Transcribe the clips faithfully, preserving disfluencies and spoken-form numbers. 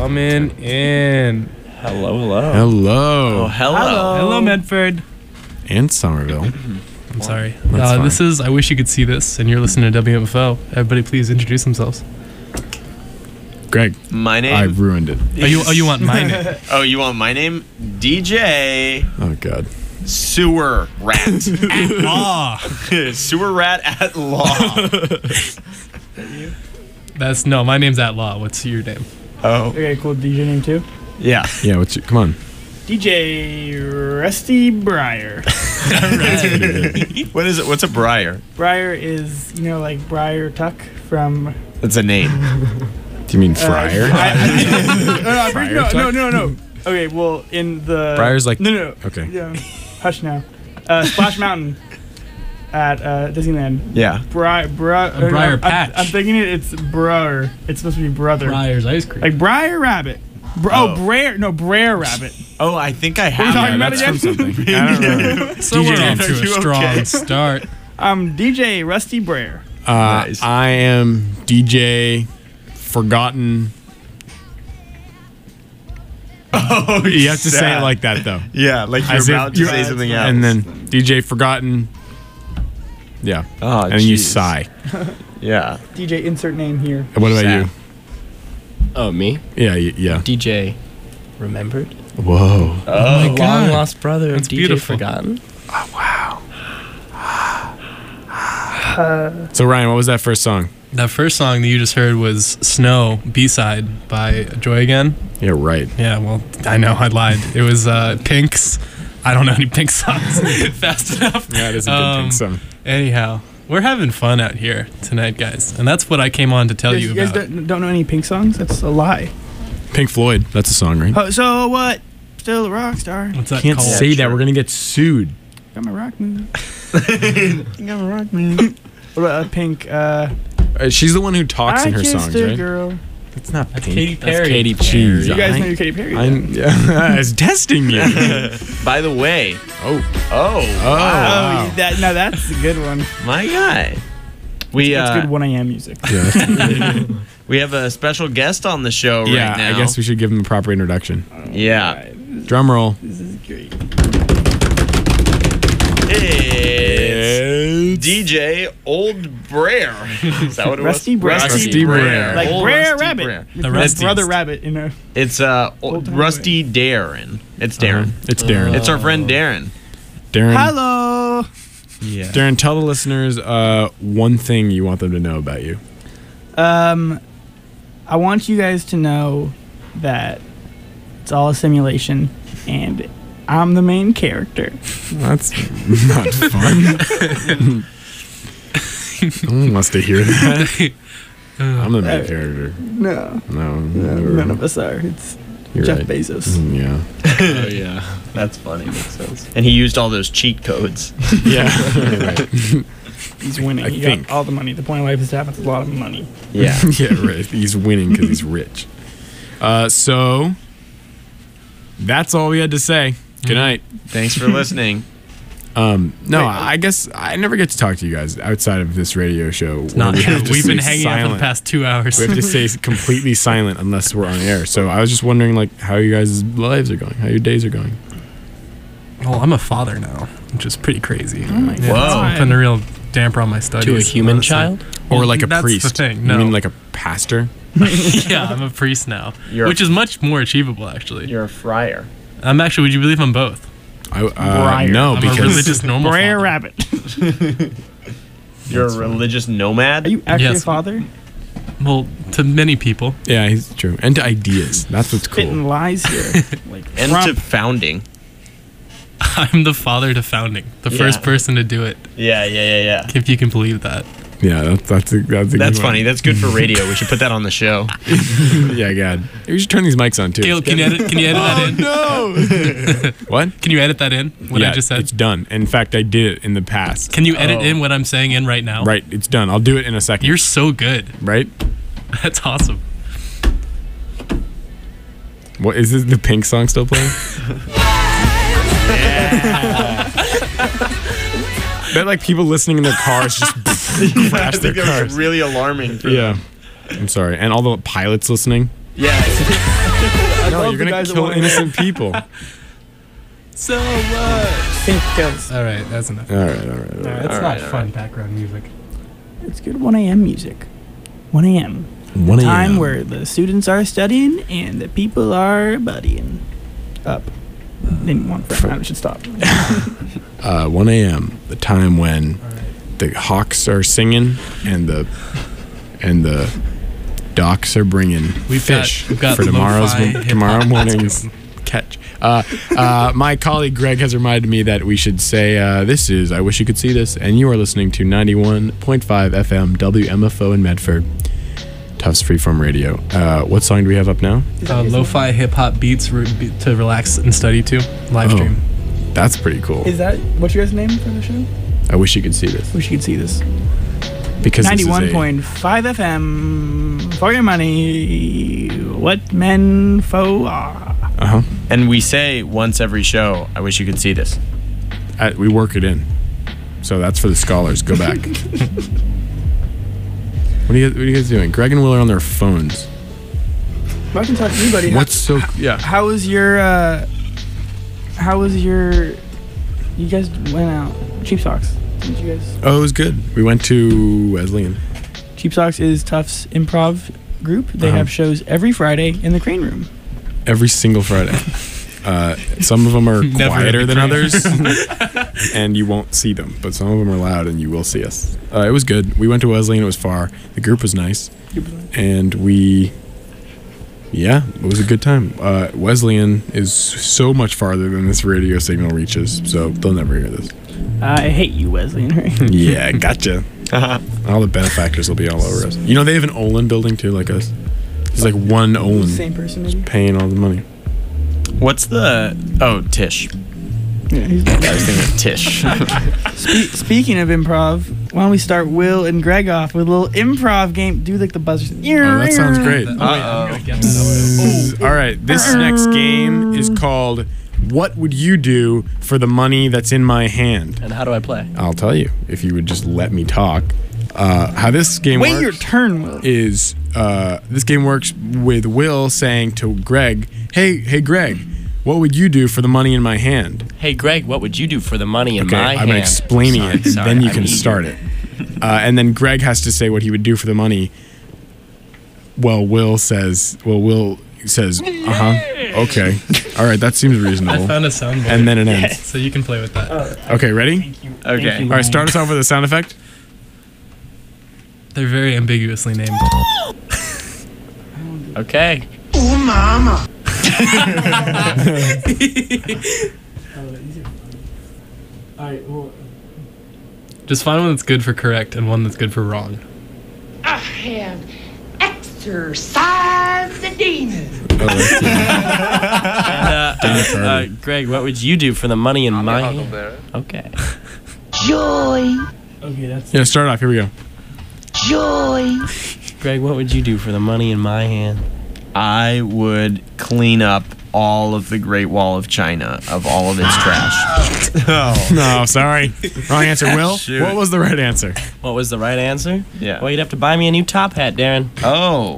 coming in. Hello, hello. Hello. Oh, hello. Hello. Hello, Medford. And Somerville. I'm sorry. That's Uh, fine. this is I Wish You Could See This, and you're listening to W M F O. Everybody please introduce themselves. Greg, My name. I ruined it. Oh, you, oh, you want my name? oh, you want my name? D J Oh, God. Sewer Rat. Ah, Sewer Rat at law. that's, no, my name's at law. What's your name? Oh. Okay, cool. D J name too? Yeah. Yeah, what's your, come on. D J Rusty Breyer. What is it? What's a briar? Breyer is, you know, like Briar Tuck from. It's a name. Do you mean Uh, Fryer? I- I- no, I- Friar no, Tuck? no, no, no. Okay, well, in the. Briar's like- No, no, no. okay. Yeah. Hush now. Uh, Splash Mountain at uh, Disneyland. Yeah. Bri- Bri- uh, Briar I'm- Patch. I'm, thinking it, it's Brother. It's supposed to be brother. Briar's Ice Cream. Like Briar Rabbit. Br- Oh. oh, Brer. No, Brer Rabbit. Oh, I think I What are you have. talking Yeah, about that's again? from something. I don't know. so D J we're off name. to Are a you strong okay? start. I'm D J Rusty Brer. Uh, Nice. I am D J Forgotten. Oh, You have to say it sad. like that, though. Yeah, like you're As if about to you're- say something else. And then D J Forgotten. Yeah. Oh, and then you jeez. sigh. Yeah. D J insert name here. What about Sad. you? Oh, me? Yeah, y- yeah. D J Remembered? Whoa. Oh, My long lost brother, That's D J beautiful. Forgotten? So, Ryan, what was that first song? That first song that you just heard was Snow, B-side by Joy Again. Yeah, right. Yeah, well, I know, I lied. It was uh, Pink's. I don't know any Pink songs fast enough. Yeah, it is a good Um, Pink song. Anyhow, we're having fun out here tonight, guys. And that's what I came on to tell You you guys about. don't, don't know any Pink songs? That's a lie. Pink Floyd. That's a song, right? Oh, so what? Still a rock star. What's that Can't called? say that. sure. We're going to get sued. Got my rock move. I'm a rock man. What about uh, Pink? Uh, Uh, she's the one who talks I in her kissed songs, a right? girl. It's not That's Pink. Katy That's Perry. Katy Perry. You guys I- know your Katy Perry. I'm, yeah, I was testing you. By the way. Oh. Oh. Oh. Oh, Wow. that no, that's a good one. My guy. We That's uh, good one a.m. music. Yeah, we have a special guest on the show yeah right now. I guess we should give him a proper introduction. Yeah. Alright, Drum roll. this is great. It's D J Old Brer. Is that what it Rusty was? Brer. Rusty Brer. Like Old Brer Rusty Rabbit. Brer. The Your Rusty's. brother Rabbit, you know. It's uh old Old time Rusty Darren. It's Darren. Uh-huh. It's Darren. It's our friend Darren. Darren. Hello. Yeah. Darren, tell the listeners uh, one thing you want them to know about you. Um, I want you guys to know that it's all a simulation, and I'm the main character. That's not fun. No one wants to hear that. I'm the main character. No, No, none of us are. It's You're Jeff right. Bezos. Mm, Yeah. Oh, yeah. That's funny. Makes sense. And he used all those cheat codes. Yeah. You're right. He's winning. I he think. got all the money. The point of life is to have a lot of money. Yeah. Yeah, right. He's winning because he's rich. Uh, so that's all we had to say. Good night. Thanks for listening. Um, no, Wait, I guess I never get to talk to you guys outside of this radio show. where Not we true. have to We've been stay hanging out for the silent. past two hours. We have to stay completely silent unless we're on air. So I was just wondering, like, how you guys' lives are going, how your days are going. Well, I'm a father now, which is pretty crazy. Oh my yeah, God. it's putting a real damper on my studies. To a human honestly. child? Or like a That's priest. the thing. You No. mean like a pastor? Yeah, I'm a priest now, You're- which is much more achievable, actually. You're a friar. I'm actually, would you believe I'm both? I, uh, Briar. no, I'm because a religious normal Brer father. Rabbit. You're a religious nomad. Are you actually Yes. a father? Well, to many people. yeah, he's true. And to ideas. That's what's Spitting cool. lies here. Like and Trump. to founding. I'm the father to founding, the Yeah. first person to do it, Yeah, yeah, yeah, yeah. if you can believe that. Yeah, that's that's a, that's a That's good funny. one. That's good for radio. We should put that on the show. Yeah, God. We should turn these mics on too. Caleb, can you edit, can you edit that in? No. What? Can you edit that in, what yeah, I just said? it's done. In fact, I did it in the past. Can you edit Oh. in what I'm saying in right now? Right, it's done. I'll do it in a second. You're so good. right. That's awesome. What is this? The Pink song still playing? Bet like people listening in their cars just crash their that cars. was really alarming. For Yeah, I'm sorry. And all the pilots listening. Yeah. No, love you're the gonna guys that kill wanna- innocent people. all So what? Pink kills. All right, that's enough. right, all right, all right. That's All not right, all fun background music. It's good one a.m. music. one a.m. one Time a.m. where the students are studying and the people are buddying up. Then one friend. I should stop. uh, one a.m. the time when All right. the hawks are singing and the and the docks are bringing We've fish got, we've got for tomorrow's lo-fi hip-hop. tomorrow That's morning's good. catch. Uh, uh, my colleague Greg has reminded me that we should say uh, this is I Wish You Could See This, and you are listening to ninety-one point five F M W M F O in Medford, Tufts Freeform Radio. Uh, what song do we have up now? Uh, lo-fi hip-hop beats re- be- to relax and study to. Live Oh. stream. That's pretty cool. Is that what's your guys' name for the show? I Wish You Could See This Wish you could see this. because this is a- ninety-one point five F M. For your money, what men foe are. Uh-huh. And we say once every show, I wish you could see this. Uh, we work it in. So that's for the scholars. Go back. What are you, what are you guys doing? Greg and Will are on their phones. Well, I can talk to you, buddy. What's so... Yeah. How was your, uh, how was your, you guys went out, Cheap Socks, didn't you guys? Oh, it was good. We went to Wesleyan. Cheap Socks is Tufts improv group. They Uh-huh. have shows every Friday in the Crane Room. Every single Friday. Uh, some of them are Never quieter than agree. others, and you won't see them. But some of them are loud, and you will see us. Uh, it was good. We went to Wesleyan. It was far. The group was nice, and we, yeah, it was a good time. Uh, Wesleyan is so much farther than this radio signal reaches, so they'll never hear this. I hate you, Wesleyan. Right? Yeah, gotcha. All the benefactors will be all over us. You know, they have an Olin building too, like us. There's like one Olin Same person, maybe. paying all the money. What's the. Oh, Tish. Yeah, he's I was thinking of Tish. Spe- speaking of improv, why don't we start Will and Greg off with a little improv game? Do like the buzzers. Oh, that sounds great. Oh, wait, I'm gonna get that. All right, this next game is called What Would You Do for the Money That's in My Hand? And how do I play? I'll tell you if you would just let me talk. Uh, how this game Wait works your turn, Will. is uh, this game works with Will saying to Greg, "Hey, hey, Greg, what would you do for the money in my hand?" Hey, Greg, what would you do for the money in Okay, my I'm hand? explaining Sorry, it, and sorry, then you I'm can eager. start it. Uh, and then Greg has to say what he would do for the money. Well, Will says, well, Will says, uh huh, okay, all right, that seems I reasonable. found a soundboard. And then it ends. So you can play with that. Okay, ready? Thank you. Okay. Thank you, All right, start us off with a sound effect. They're very ambiguously named. Okay. Just find one that's good for correct and one that's good for wrong. I have exorcised the demon. Oh, that's good. And, uh, uh, uh, Greg, what would you do for the money in my hand? Okay. Joy, Okay, that's Yeah, start off. Here we go. joy. Greg, what would you do for the money in my hand? I would clean up all of the Great Wall of China of all of its trash. Oh. No, sorry, wrong answer. Will, Shoot. what was the right answer? What was the right answer? Yeah. Well, you'd have to buy me a new top hat, Darren. Oh.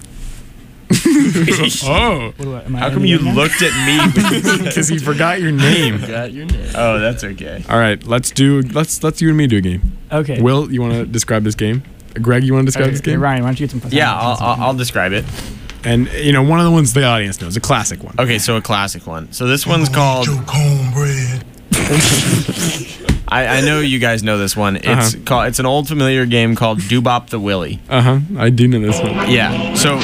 Oh, what do I, am I How come editing you again? looked at me? because he forgot your name. Got your name. Oh, that's okay. All right, let's do let's let's you and me do a game. Okay. Will, you want to describe this game? Greg, you want to describe Okay, this okay, game? Ryan, why don't you get some fun? Yeah, I'll, I'll, I'll describe it. And you know, one of the ones the audience knows, a classic one. Okay, so a classic one. So this one's called. I, I know you guys know this one. It's Uh-huh. called. It's an old familiar game called Doobop the Willy. Uh huh. I do know this one. Yeah. So.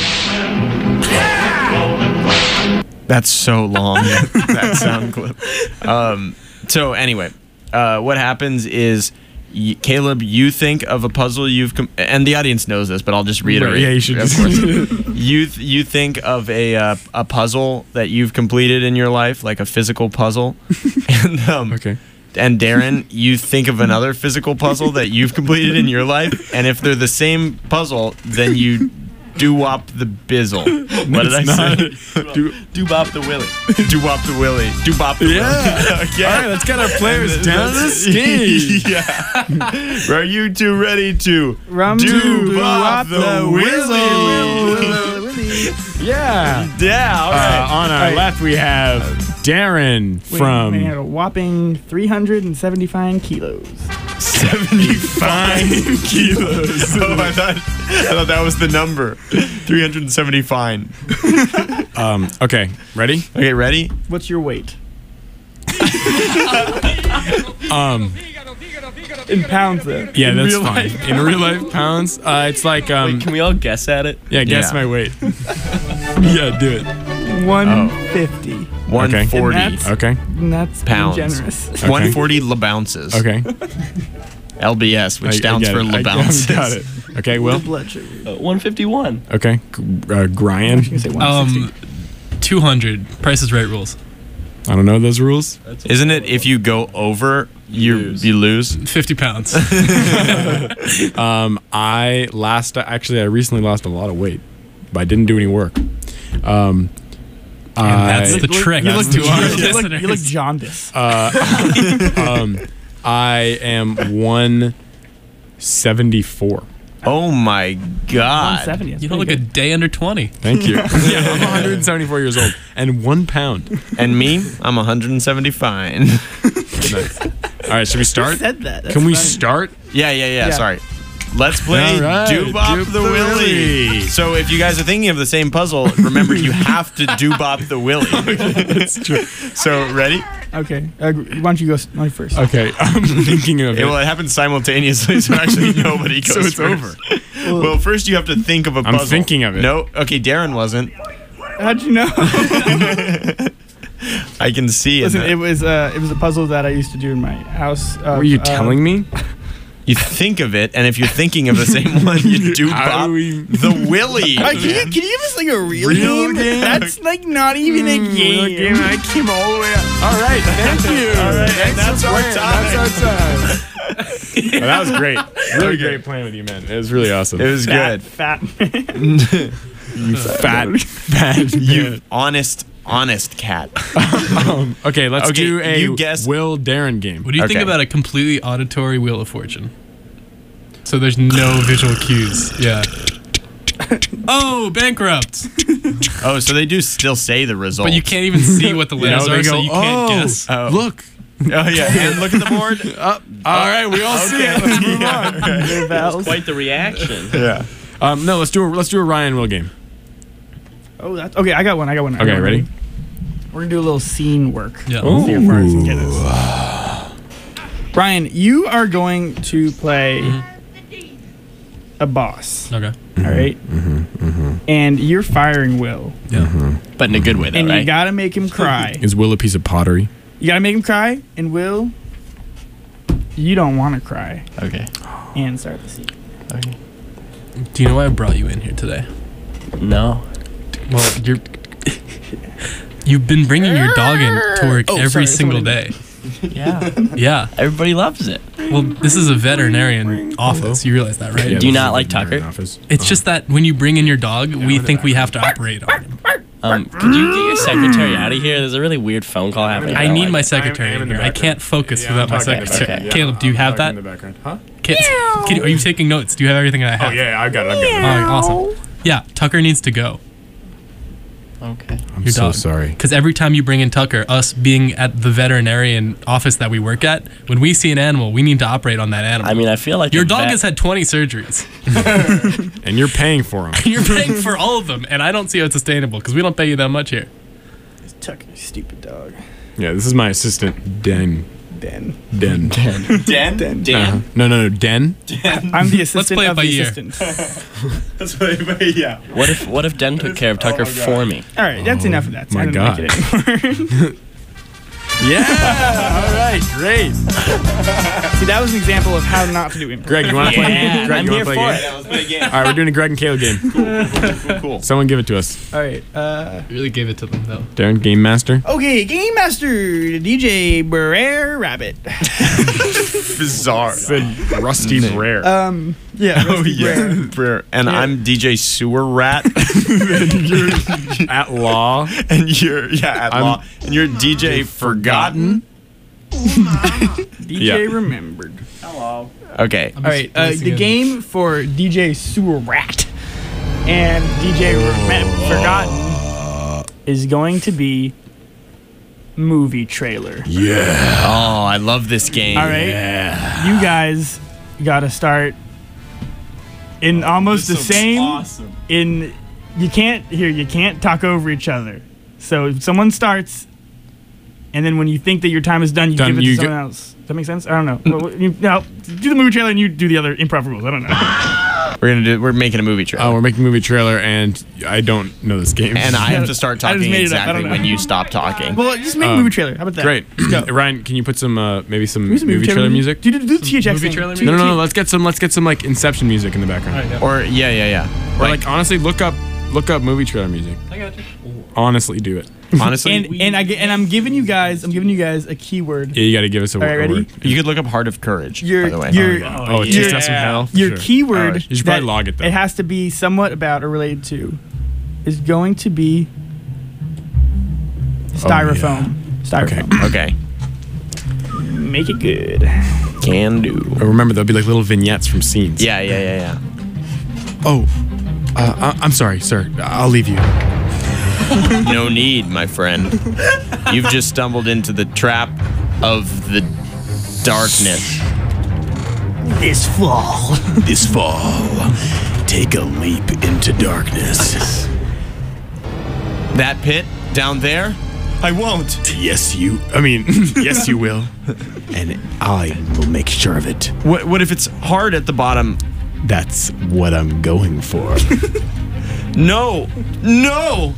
That's so long. That sound clip. Um, so anyway, uh, what happens is, y- Caleb, you think of a puzzle you've com- and the audience knows this, but I'll just reiterate. Yeah, you should Of just. course. you th- you think of a uh, a puzzle that you've completed in your life, like a physical puzzle, and um, Okay. and Darren, you think of another physical puzzle that you've completed in your life, and if they're the same puzzle, then you doo-wop the bizzle. What did I say? Do, Doobop the Willy. Doo-wop the willy. Doo-bop the Yeah. willy. Okay. All right, let's get our players down the stage. Yeah. Are you two ready to Rum do doo bop wop the willy? willy. Yeah. Yeah. Yeah. All Uh, right. on our Alright. left, we have Darren We from we had a whopping three hundred seventy-five kilos. seventy-five kilos. Oh, I thought, I thought that was the number. three hundred seventy fine. Um, okay, ready? Okay, ready? What's your weight? Um, In pounds, though. yeah, In that's real fine. life In real life pounds, uh, it's like um, Wait, can we all guess at it? yeah, guess Yeah. my weight. Yeah, do it. one fifty. one forty. And that's- Okay, And that's being Pounds. generous. Okay. one forty labounces. okay. L B S, which I- I stands get for it. I- labounces. Got it. Okay, Will. Blood sugar. Uh, one fifty-one. Okay, G- uh, Brian. You can say one sixty. Um, two hundred. Price is Right rules. I don't know those rules. Isn't it if you go over, you lose. you lose? fifty pounds. Um, I last actually I recently lost a lot of weight, but I didn't do any work. Um, And that's I, the trick. You That's look, to our you look, you look listeners. jaundiced. um, I am one seventy-four. Oh my one God. seventy. That's You don't look pretty a day under twenty. Thank you. Yeah, I'm one hundred seventy-four years old and one pound. And me, I'm one hundred seventy-five. Nice. All right, should we good. start? Said that. That's Can we funny. start? Yeah, yeah, yeah, Yeah. Sorry. Let's play All right, Doobop Doop the the Willy. Willy. So if you guys are thinking of the same puzzle, remember you have to Doobop the Willy. That's true. So ready? Okay. Uh, why don't you go s- no, first? Okay, I'm thinking of It, it. well, it happens simultaneously, so actually nobody goes So it's first. over. Well, first you have to think of a I'm puzzle. thinking of it. No, okay, Darren wasn't. How'd you know? I can see it. Listen, it was uh, it was a puzzle that I used to do in my house. Of, Were you uh, telling me? You think of it, and if you're thinking of the same one, you do How bop do we- the Willy. Uh, can, you, can you give us like a real, Real game? game? That's like not even a game. I came all the way up. All right, thank you. All right, Thanks and that's for our playing. time. That's our time. Well, that was great. Really great playing with you, man. It was really awesome. It was Fat, good. fat man. you fat, fat. You honest, honest cat. Um, okay, let's Okay, do a you guess- Will Darren game. What do you think Okay. about a completely auditory Wheel of Fortune? So there's no visual cues. Yeah. Oh, bankrupt. Oh, so they do still say the result. But you can't even see what the letters No, are, they so go, you can't "Oh, guess. Oh. Look. Oh yeah, and look at the board. All right, we all see it. Let's move on. Their vowels. Quite the reaction. Yeah. Um, no, let's do a let's do a Ryan Will game. Oh, that's okay. I got one. I got one. I got Okay, one. ready? We're gonna do a little scene work. Yeah. See how far I can get us. Brian, you are going to play a boss. Okay. All right? And you're firing Will, Yeah. But in a good way, though, and you right? gotta make him cry. Is Will a piece of pottery? You gotta make him cry, and Will, you don't want to cry. Okay. And start the scene. Okay. Do you know why I brought you in here today? No. Well, you're. You've been bringing your dog in to work Oh, every sorry, single somebody- day. Yeah. Yeah. Everybody loves it. Well, this is a veterinarian office. You realize that, right? Do you this not is like the veterinary Tucker? office. It's just that when you bring in your dog, we think we have to operate on him. Um, could you get your secretary out of here? There's a really weird phone call happening. I don't need like my it. secretary I am in in the here. I background. can't focus Yeah, I'm without my talking in the secretary. background. Caleb, do you have Talking that? in the background. Huh? Can, can you, are you taking notes? Do you have everything that I have? Oh yeah, I've got it. I've got it. All right, awesome. Yeah, Tucker needs to go. Okay. I'm Your so dog. sorry. Because every time you bring in Tucker, us being at the veterinarian office that we work at, when we see an animal, we need to operate on that animal. I mean, I feel like Your the dog vet- has had twenty surgeries. And you're paying for him. You're paying for all of them, and I don't see how it's sustainable because we don't pay you that much here. Tucker, you stupid dog. Yeah, this is my assistant, Den. Den. Den. Dan? Den. Uh-huh. No, no, no, Den. I'm the assistant play it of by the ear. assistant. That's what, yeah. What if what if Den took care of Tucker for me? All right, that's enough of that. my I don't God. like it anymore. Yeah. All right, great. See, that was an example of how not to do improv. Greg, you want to play? Yeah, Greg, I'm you here wanna play for a it. game? Let's play a game. All right, we're doing a Greg and Caleb game. Cool, cool. Someone give it to us. All right. Uh, Really gave it to them though. Darren, game master. okay, Game Master D J Brer Rabbit. Bizarre. Rusty Rare. Um, yeah. Oh Rusty yeah, Brer. Brer. And Yeah. I'm D J Sewer Rat, At law. and you're yeah at I'm- law, and you're D J Forgotten. D J Yeah. Remembered. Okay. All right. Uh, the game for D J Sewer Rat and D J Remem- Forgotten is going to be movie trailer. Oh, I love this game. All right, you guys got to start in almost the same. Awesome. In you can't here you can't talk over each other. So if someone starts, and then when you think that your time is done, you Done, give it to you someone go- else. Does that make sense? I don't know. Well, you, no, do the movie trailer and you do the other improv rules. I don't know. We're gonna do. We're making a movie trailer. Oh, we're making a movie trailer, and I don't know this game. and I have to start I just talking made it up. I don't exactly know. when you stop talking. Well, just make a Um, movie trailer. How about that? Great. Let's go. Ryan, can you put some uh, maybe some, Use some movie, trailer music? Do, do, do the T H X movie thing. trailer Do No, no, the no, T- Let's get some. Let's get some like Inception music in the background. All right, yeah. Or yeah, yeah, yeah. Or like honestly, look up look up movie trailer music. I got you. Honestly, do it. Honestly, And and I get- and I'm giving you guys I'm giving you guys a keyword. Yeah, you got to give us a, All right, a ready? word. you could look up Heart of Courage. Your by the way. your Oh, yeah. just have some hell. for your sure. keyword. Alright. You should that probably log it, though. It has to be somewhat about or related to. Is going to be styrofoam. Styrofoam. Okay. Make it good. Can do. But remember, there'll be like little vignettes from scenes. Yeah, yeah, yeah, yeah. Oh, uh, I- I'm sorry, sir. I'll leave you. No need, my friend. You've just stumbled into the trap of the darkness. This fall. This fall, take a leap into darkness. That pit down there? I won't. Yes, you. I mean, yes, you will. And I will make sure of it. What, what if it's hard at the bottom? That's what I'm going for. No. No.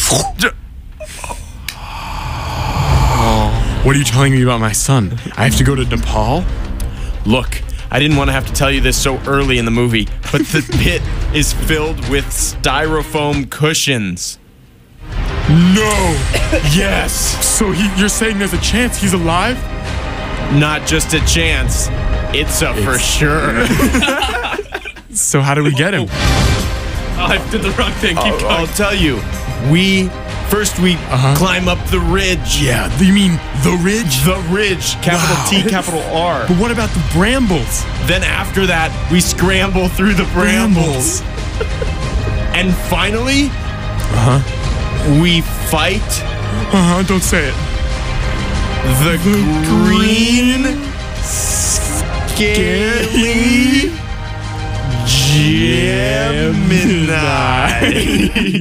What are you telling me about my son? I have to go to Nepal? Look, I didn't want to have to tell you this so early in the movie, but the pit is filled with styrofoam cushions. No! Yes! So he, you're saying there's a chance he's alive? Not just a chance. It's a for sure. So how do we get him? Oh, I did the wrong thing. Keep I'll, going. I'll tell you. We first we Uh-huh. climb up the ridge. Yeah, you mean the ridge? The ridge, capital Wow. T, capital R. But what about the brambles? Then after that, we scramble through the brambles. And finally, Uh-huh. we fight Uh-huh, don't say it. the green, scaly Gemini.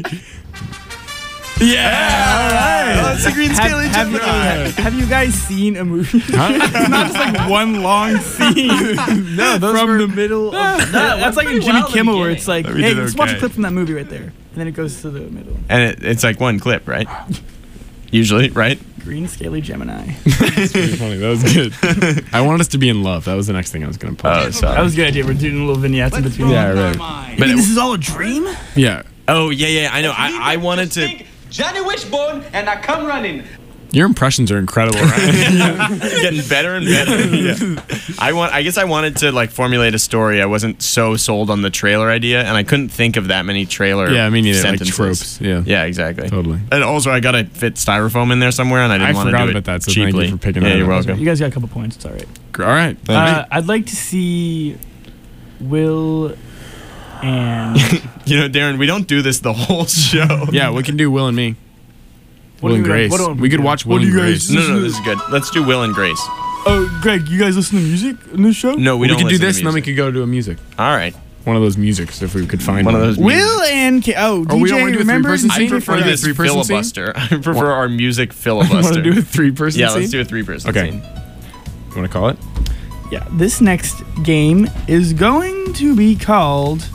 Yeah! Oh, it's the green, Have, scaly have, you, Gemini. have you guys seen a movie? Huh? It's not just like one long scene No, those from were... the middle of that, that's like in pretty Jimmy well in the Kimmel where beginning. it's like, We hey, did let's watch a okay. clip from that movie right there. And then it goes to the middle. And it, it's like one clip, right? Usually, right? Green scaly Gemini. That's pretty funny. That was good. I wanted us to be in love. That was the next thing I was going to put. Oh, sorry. That was a good idea. We're doing little vignettes in between. yeah, right. But it- this is all a dream? Yeah. oh, yeah, yeah, I know. I, I wanted to. Johnny Wishbone, and I come running. Your impressions are incredible, right? Getting better and better. Yeah. I want. I guess I wanted to like formulate a story. I wasn't so sold on the trailer idea, and I couldn't think of that many trailer. Yeah, me neither. Like sentences. tropes. Yeah. Yeah, exactly. Totally. And also, I gotta fit styrofoam in there somewhere, and I didn't I want to forgot do it about that, so cheaply. thank you for picking yeah, that you're up. welcome. You guys got a couple points. It's all right. All right. Uh, I'd like to see Will and You know, Darren, we don't do this the whole show. yeah, we can do Will and me. What Will do and we- Grace. what do We could we- watch what Will do and you Grace. guys- No, no, this is good. Let's do Will and Grace. oh, Greg, you guys listen to music in this show? No, we We, don't. could do listen to this, and then we music. could go to a music. All right. One of those musics, if we could find One of those. music. Will and K- oh, Oh, we don't D J, wanna do a remember? three-person I scene? prefer Wanna do a this three-person scene? filibuster. I prefer our music Want filibuster. to do a three-person yeah, scene? let's do a three-person Okay. scene. You want to call it? Yeah, this next game is going to be called.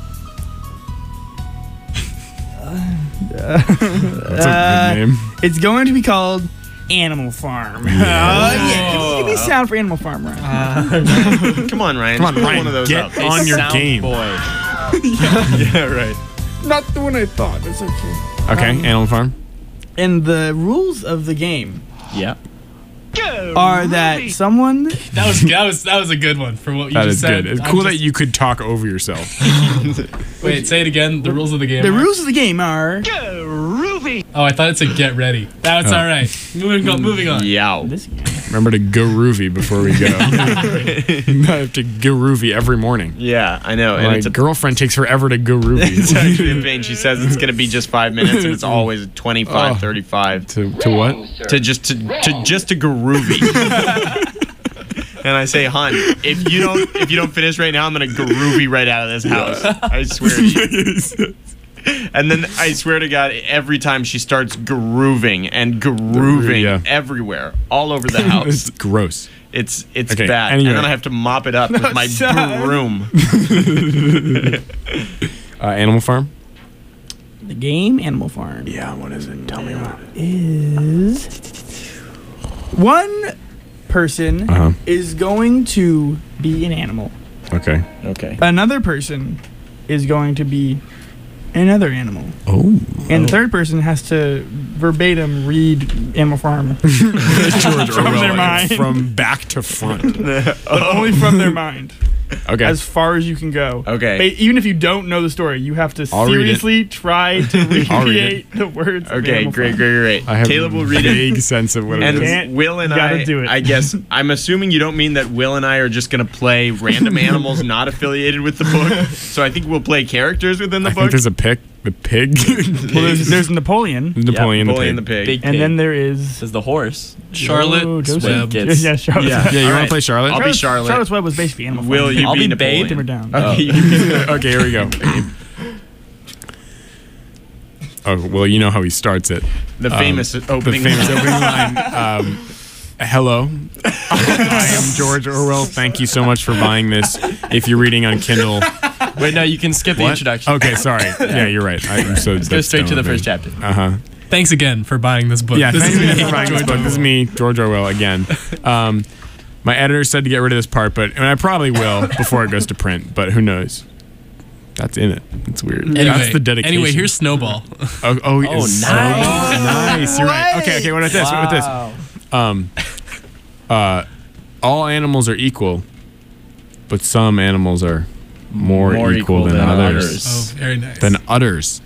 That's a Uh, good name. It's going to be called Animal Farm. Yeah, uh, yeah. Give me a sound for Animal Farm, right? Come on, Ryan. Come on, Pull Ryan, one of those get up. on your Sound game. boy. Yeah, right. Not the one I thought. It's okay. Okay, Um, Animal Farm. And the rules of the game Yeah. are that someone. That was that was that was a good one for what you That just is said. good. It's I'm cool just- that you could talk over yourself. Wait, say it again. The rules of the game. The are- rules of the game are. Oh, I thought it said get ready. That's Oh. all right. Moving on. Moving on. Yow. This game. Remember to go roovy before we go. I have to go roovy every morning. Yeah, I know. And My it's a, girlfriend takes forever to go roovy. it's actually a pain. She says it's going to be just five minutes, and it's always twenty-five, Oh. thirty-five. to to what? To just to, to just to groovy. And I say, hun, if you don't if you don't finish right now, I'm gonna groovy right out of this house. I swear to you. And then I swear to God, every time she starts grooving and grooving Yeah. everywhere, all over the house, It's gross. it's it's Okay, bad. anyway. And then I have to mop it up with my son. broom. Uh, Animal Farm. The game Animal Farm Yeah, what is it? Tell me about it. is one person Uh huh. is going to be an animal. Okay. Okay. Another person is going to be another animal. Oh. And the third person has to verbatim read Animal Farm. George From their mind. From back to front. but only from their mind. Okay. As far as you can go. Okay. Ba- even if you don't know the story, you have to I'll read it. seriously try to I'll read recreate the words. of Okay, Animal great, Farm. great, great. I have Caleb will a read it. vague sense of what And it is. Can't- Will and you gotta I, do it. I guess, I'm assuming you don't mean that Will and I are just going to play random animals not affiliated with the book. So I think we'll play characters within the I book. think there's a pick. The pig. Well, there's, there's Napoleon. Napoleon, Napoleon the the pig. pig. Big And pig. then there is There's the horse. Charlotte Oh, Joseph. Webb. Gets- Yeah, Charlotte. Yeah. Webb. Yeah, you All want right. to play Charlotte? I'll be Charlotte. Charlotte's Web was basically Animal Will Farm. you I'll be be Napoleon? Babe. Simmer down. Okay, you be- Okay, here we go. Oh, well, you know how he starts it. the Um, famous The opening. famous opening line. Um, hello. I am George Orwell. Thank you so much for buying this. If you're reading on Kindle. Wait, no, you can skip the What? introduction. Okay, sorry. Yeah, you're right. I'm so Let's go straight to the first chapter. Uh huh. Thanks again for buying this book. Yeah, this thanks is again me, for buying this George book. This is Orwell. me, George Orwell, again. Um, my editor said to get rid of this part, but and I probably will before it goes to print. But who knows? That's in it. It's weird. Anyway, That's the dedication. Anyway, here's Snowball. Oh, oh, Oh, it's so nice. nice. You're right. Okay, okay. What about this? What about this? Um, uh, all animals are equal, but some animals are more, More equal, equal than, than others. others. Oh, very nice. Than udders.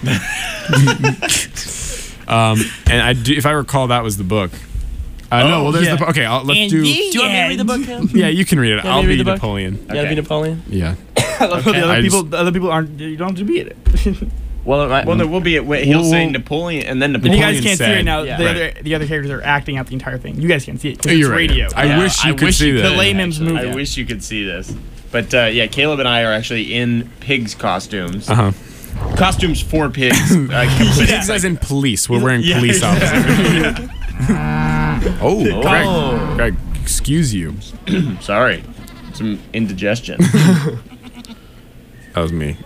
um, and I do, if I recall, that was the book. Uh, no, well, there's yeah. the okay. I'll, let's do. Do you want me to read the book, Cam? Yeah, you can read it. Yeah, I'll me read be the book? Napoleon. You gotta Okay. be Napoleon? Yeah. I love how the other I people, just- the other people aren't. You don't have to be it. Well, it might, Well, there will be. A, wait, he'll Well, say well- Napoleon, and then you Napoleon. guys can't see said- it now. yeah. the, Right. other, the other characters are acting out the entire thing. You guys can't see it because You're it's right. radio. I Yeah, wish you I could wish see you that. the layman's actually. movie. I wish you could see this. But uh, yeah, Caleb and I are actually in pigs costumes. Uh huh. Costumes for pigs. Uh, Pigs as in police. We're wearing Yeah, police yeah. officers. oh, Greg. Oh. Greg, excuse you. Sorry, some indigestion. That was me.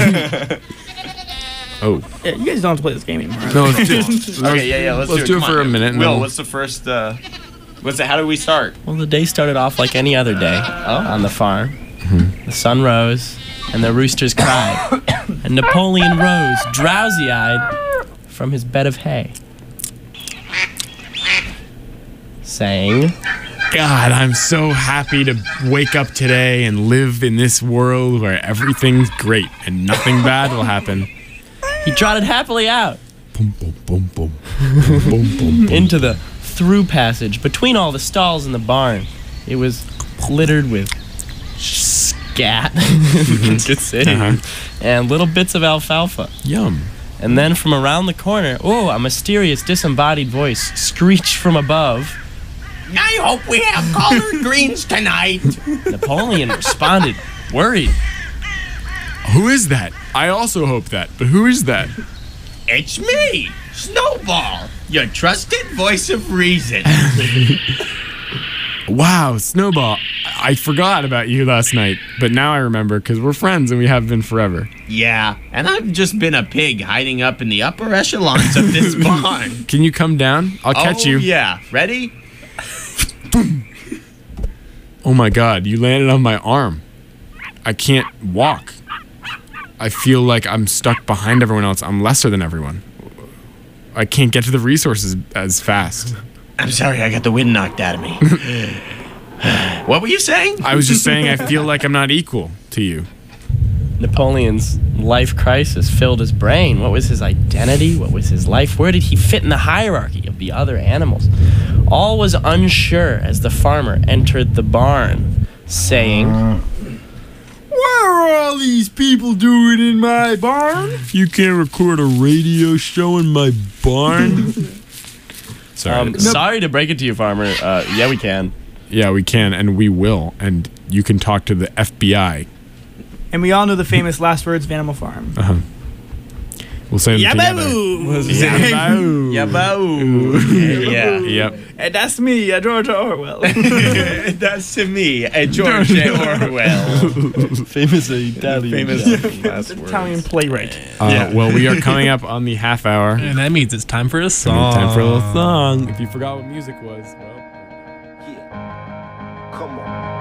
Oh. Yeah, you guys don't have to play this game anymore. No, let's do it. Okay, yeah, yeah. Let's, Let's do, do it Come for on. a minute and Will, then- what's the first? Uh, what's the? How do we start? Well, the day started off like any other day on the farm. The sun rose, and the roosters cried, and Napoleon rose, drowsy-eyed, from his bed of hay, saying, God, I'm so happy to wake up today and live in this world where everything's great and nothing bad will happen. he trotted happily out Boom, boom, boom, boom. Boom, boom, boom. into the through passage between all the stalls in the barn. It was littered with scat, good city, Uh-huh. and little bits of alfalfa. Yum. And then from around the corner, oh, a mysterious disembodied voice screeched from above. I hope we have collard greens tonight. Napoleon responded, worried. Who is that? I also hope that, but who is that? It's me, Snowball, your trusted voice of reason. Wow, Snowball. I forgot about you last night, but now I remember because we're friends and we have been forever. Yeah, and I've just been a pig hiding up in the upper echelons of this barn. Can you come down? I'll catch oh, you. Yeah, ready? Oh my God, you landed on my arm. I can't walk. I feel like I'm stuck behind everyone else. I'm lesser than everyone. I can't get to the resources as fast. I'm sorry, I got the wind knocked out of me. What were you saying? I was just saying I feel like I'm not equal to you. Napoleon's life crisis filled his brain. What was his identity? What was his life? Where did he fit in the hierarchy of the other animals? All was unsure as the farmer entered the barn, saying, What are all these people doing in my barn? You can't record a radio show in my barn? Sorry. um, sorry to break it to you, farmer. Uh, yeah, we can. Yeah, we can, and we will. And you can talk to the F B I. And we all know the famous last words of Animal Farm. Uh-huh. We'll say them together. Yaboo! Yaboo. Yeah. Yep. And that's me, uh, George Orwell. That's to me, uh, George Orwell. Famous Italian. Famous last Italian words. playwright. Uh, Yeah. Well, we are coming up on the half hour. And that means it's time for a It's song. time for a little song. If you forgot what music was, well. Come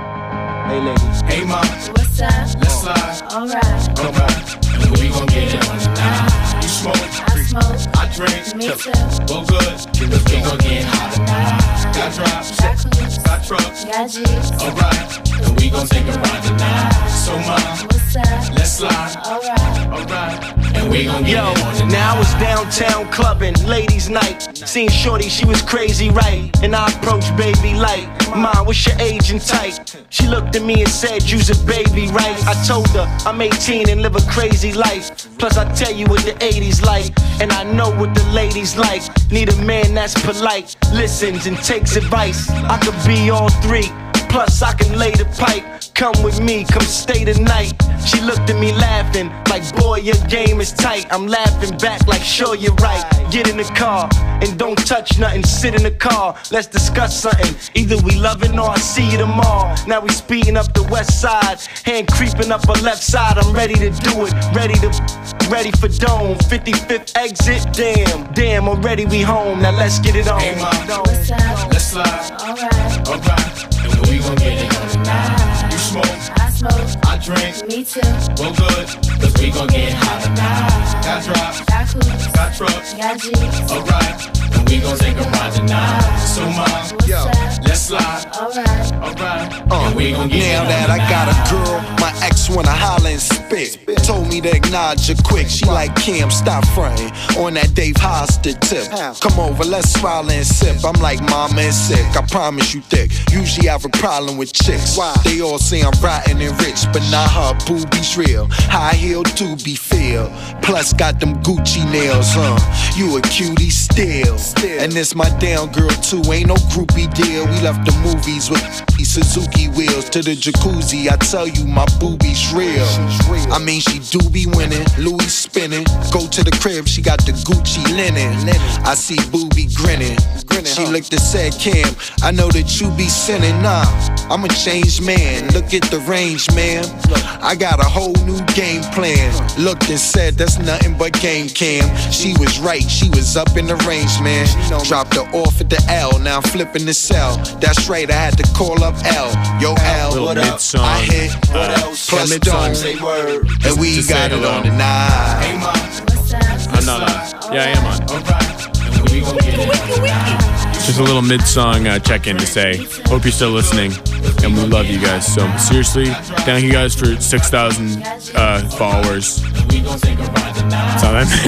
on. Hey, ladies. Hey, mom, What's up? let's slide. Alright. Alright, and we gon' get it on tonight. You smoke, I smoke. I drink, Me too. well good, cause we gon' get hot tonight. Got drops, Got clues. got trucks, Got G's. alright, and we gon' take a ride tonight. So mom, What's up? let's slide. Alright. Alright, and we gon' get Yo, it on tonight. now it's downtown clubbing, ladies' night. Seen Shorty, she was crazy, right? And I approached baby like, Mom, what's your age and type? She looked at me and said, you's a baby, right? I told her I'm eighteen and live a crazy life. Plus I tell you what the eighties like, and I know what the ladies like. Need a man that's polite, listens and takes advice. I could be all three, plus I can lay the pipe. Come with me, come stay the night. She looked at me laughing, like boy your game is tight. I'm laughing back like sure you're right. Get in the car and don't touch nothing, sit in the car, let's discuss something. Either we loving or I see you tomorrow. Now we speeding up the west side, hand creeping up her left side. I'm ready to do it, ready to, ready for dome. fifty-fifth exit, damn, damn, already we home. Now let's get it on. Hey, mom, What's up? let's slide. Alright. Alright, and we gon' get it on tonight. You smoke, I smoke. I drink, Me too. well good, cause we gon' get hot tonight. Got drops, Got clues. got trucks, Got G's. alright, and we gon' take a ride tonight. So mom, What's up? let's slide. Alright. Alright, and we gon' get Now it on that I got a tonight. girl, my ex wanna holler and spit. Told me to acknowledge her quick. She like, Kim, stop frontin' on that Dave Hoster tip. Come over, let's smile and sip. I'm like, mama is sick, I promise you thick. Usually I have a problem with chicks. They all say I'm rotten and rich, but not her boobies real. High heel do be feel. Plus got them Gucci nails, huh? You a cutie still. And this my down girl too, ain't no groupie deal. We left the movies with Suzuki wheels to the jacuzzi. I tell you, my boobies real. I mean, she do be winning, Louis spinning. Go to the crib, she got the Gucci linen. I see booby grinning. She looked and said, Cam, I know that you be sinning. Nah, I'm a changed man. Look at the range, man. I got a whole new game plan. Looked and said, that's nothing but game, Cam. She was right, she was up in the range, man. Dropped her off at the L, now I'm flipping the cell. That's right, I had to call up L. Yo, L, Little what up? mid-song. I hit, what Uh, else? Plus yeah, mid-song. don't say word. And we Just got say it hello. on tonight. Hey, mom, What's up? I'm not on. Yeah, I am on. alright, and we gon' get it on tonight. Just a little mid-song uh, check-in to say, hope you're still listening, and we love you guys. So seriously, thank you guys for six thousand uh, followers. We gon' take a ride tonight. It's not that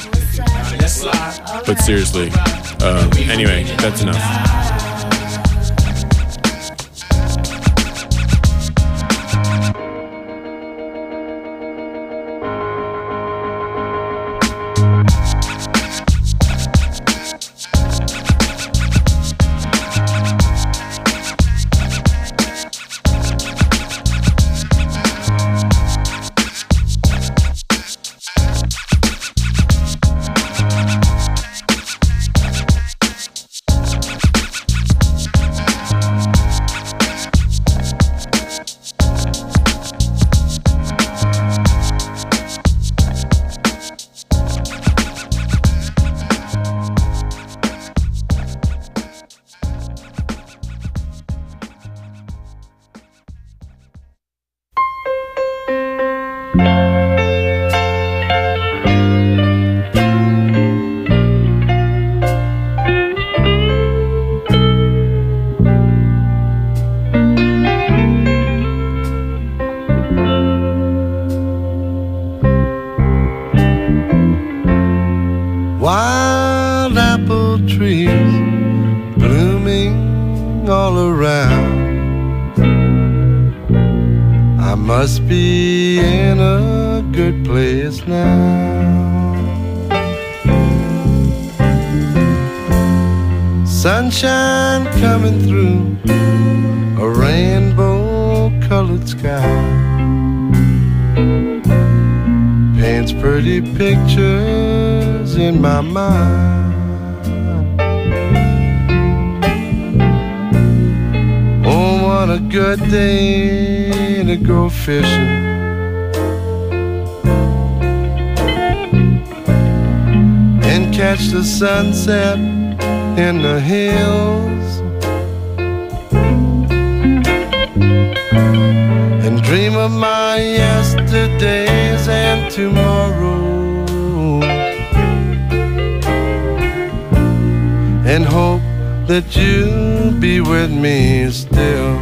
many, Let's slide. but seriously. Uh, anyway, that's enough. wild apple trees blooming all around. I must be in a good place now. Sunshine coming through a rainbow-colored sky paints pretty pictures in my mind. Oh, what a good day to go fishing. And catch the sunset in the hills. And dream of my yesterdays and tomorrows. And hope that you'll be with me still.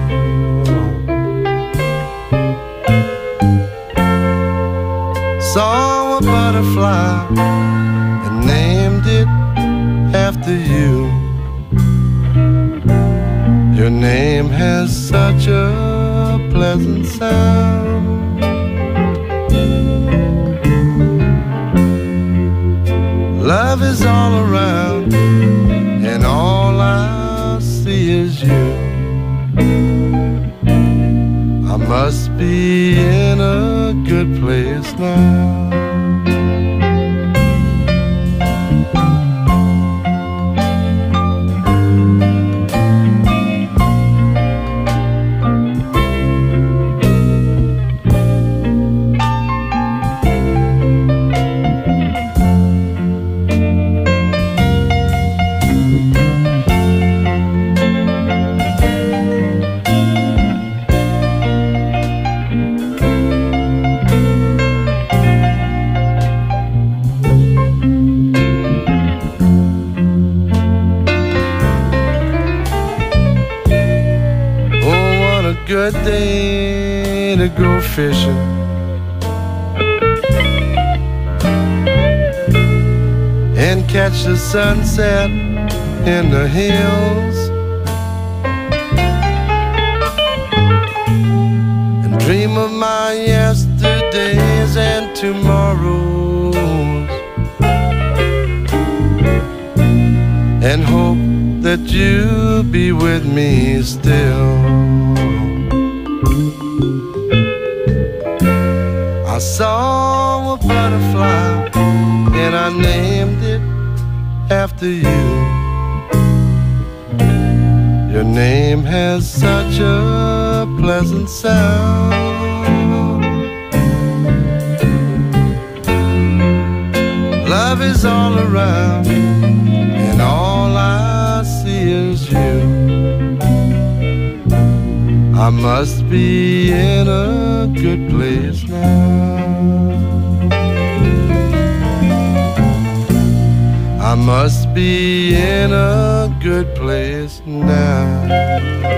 Saw a butterfly and named it after you. Your name has such a pleasant sound. Love is all around, and all I see is you. I must be in a good place now. Good day to go fishing. And catch the sunset in the hills. And dream of my yesterdays and tomorrows. And hope that you'll be with me still. I saw a butterfly and I named it after you. Your name has such a pleasant sound. Love is all around, and all I see is you. I must be in a good place now. I must be in a good place now.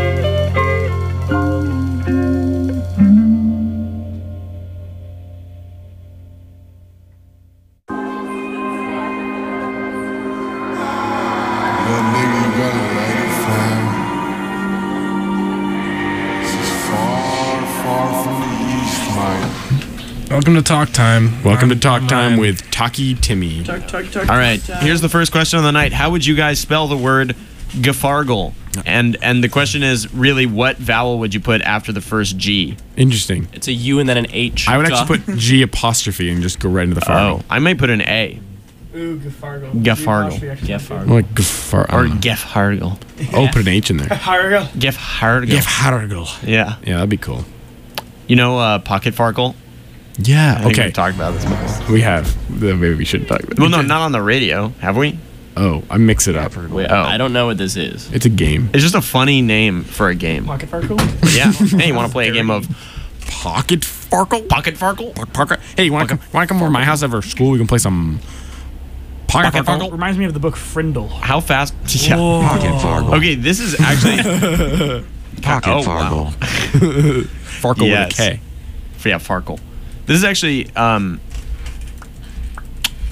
Welcome to Talk Time. Welcome I'm, to Talk I'm Time Ryan. with Taki Timmy. Talk, talk, talk, All right, talk. here's the first question of the night. How would you guys spell the word Gefargle? And and the question is really, what vowel would you put after the first G? Interesting. It's a U and then an H. I would Duh. actually put G apostrophe and just go right into the Fargle. Oh, I might put an A. Ooh, Gefargle. Gefargle. Gefargle. Like Gefar- Or uh, Gefhargle. Oh, put an H in there. Gefargle. Gefhargle. Gefhargle. Yeah. Yeah, that'd be cool. You know uh, Pocket Farkle? Yeah. I think Okay. we've talked about this most. We have. Then maybe we shouldn't talk about it. Well, no, not on the radio. Have we? Oh, I mix it up. Wait, Oh. I don't know what this is. It's a game. It's just a funny name for a game. Pocket Farkle. Yeah. Hey, you want to play a game of Pocket Farkle? Pocket Farkle? Pocket. Hey, you want to come, wanna come over to my house after school? We can play some Pocket, Pocket Farkle. Farkle? Reminds me of the book Frindle. How fast? Yeah. Pocket Fargle. Okay, this is actually Pocket Oh, Fargle. wow. Farkle Yes. with a K. Yeah, Farkle. This is actually, um,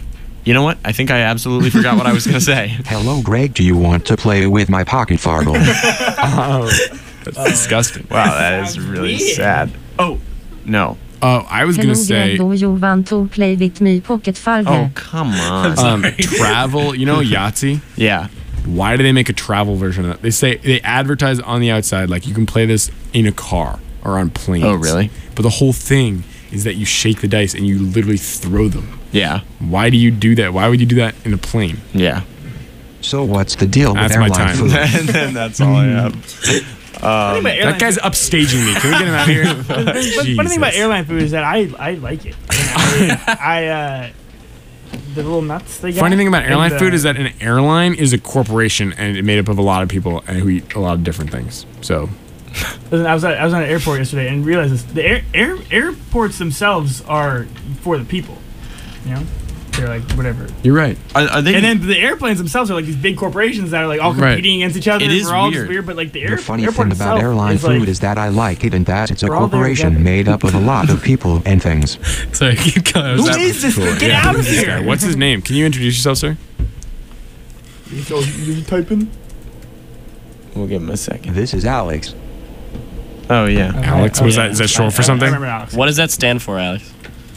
You know what? I think I absolutely forgot what I was gonna say. Hello, Greg. Do you want to play with my pocket fargle? Oh, that's disgusting. Wow, that is really sad. Oh, no. Oh, I was gonna say. Do you want to play with me pocket fargle? Oh, come on. Um, travel. You know Yahtzee? Yeah. Why do they make a travel version of that? They say they advertise on the outside like you can play this in a car or on planes. Oh, really? But the whole thing is that you shake the dice and you literally throw them. Yeah. Why do you do that? Why would you do that in a plane? Yeah. So what's the deal with That's my airline time. food? And then that's all I have. Um, that guy's upstaging me. Can we get him out of here? The funny thing about airline food is that I I like it. I, I uh, the little nuts they got. Funny thing about airline and, food uh, is that an airline is a corporation and it's made up of a lot of people and who eat a lot of different things. So, Listen, I was at, I was on an airport yesterday and realized this, the air, air airports themselves are for the people. You know, they're like whatever. you're right. Are, are they? And then the airplanes themselves are like these big corporations that are like all Right. competing against each other. It is We're all weird. just weird, but like the, air, The funny airport thing about itself airline is food like, is that I like it and that it's a We're all there corporation together. made up of a lot of people and things. Sorry, keep going. Who Was that- is this? Cool. Get Yeah, out of who's this here! guy? What's his name? Can you introduce yourself, sir? So you typing? We'll give him a second. This is Alex. Oh, yeah. Alex, was that is that short for I something? remember Alex. What does that stand for, Alex?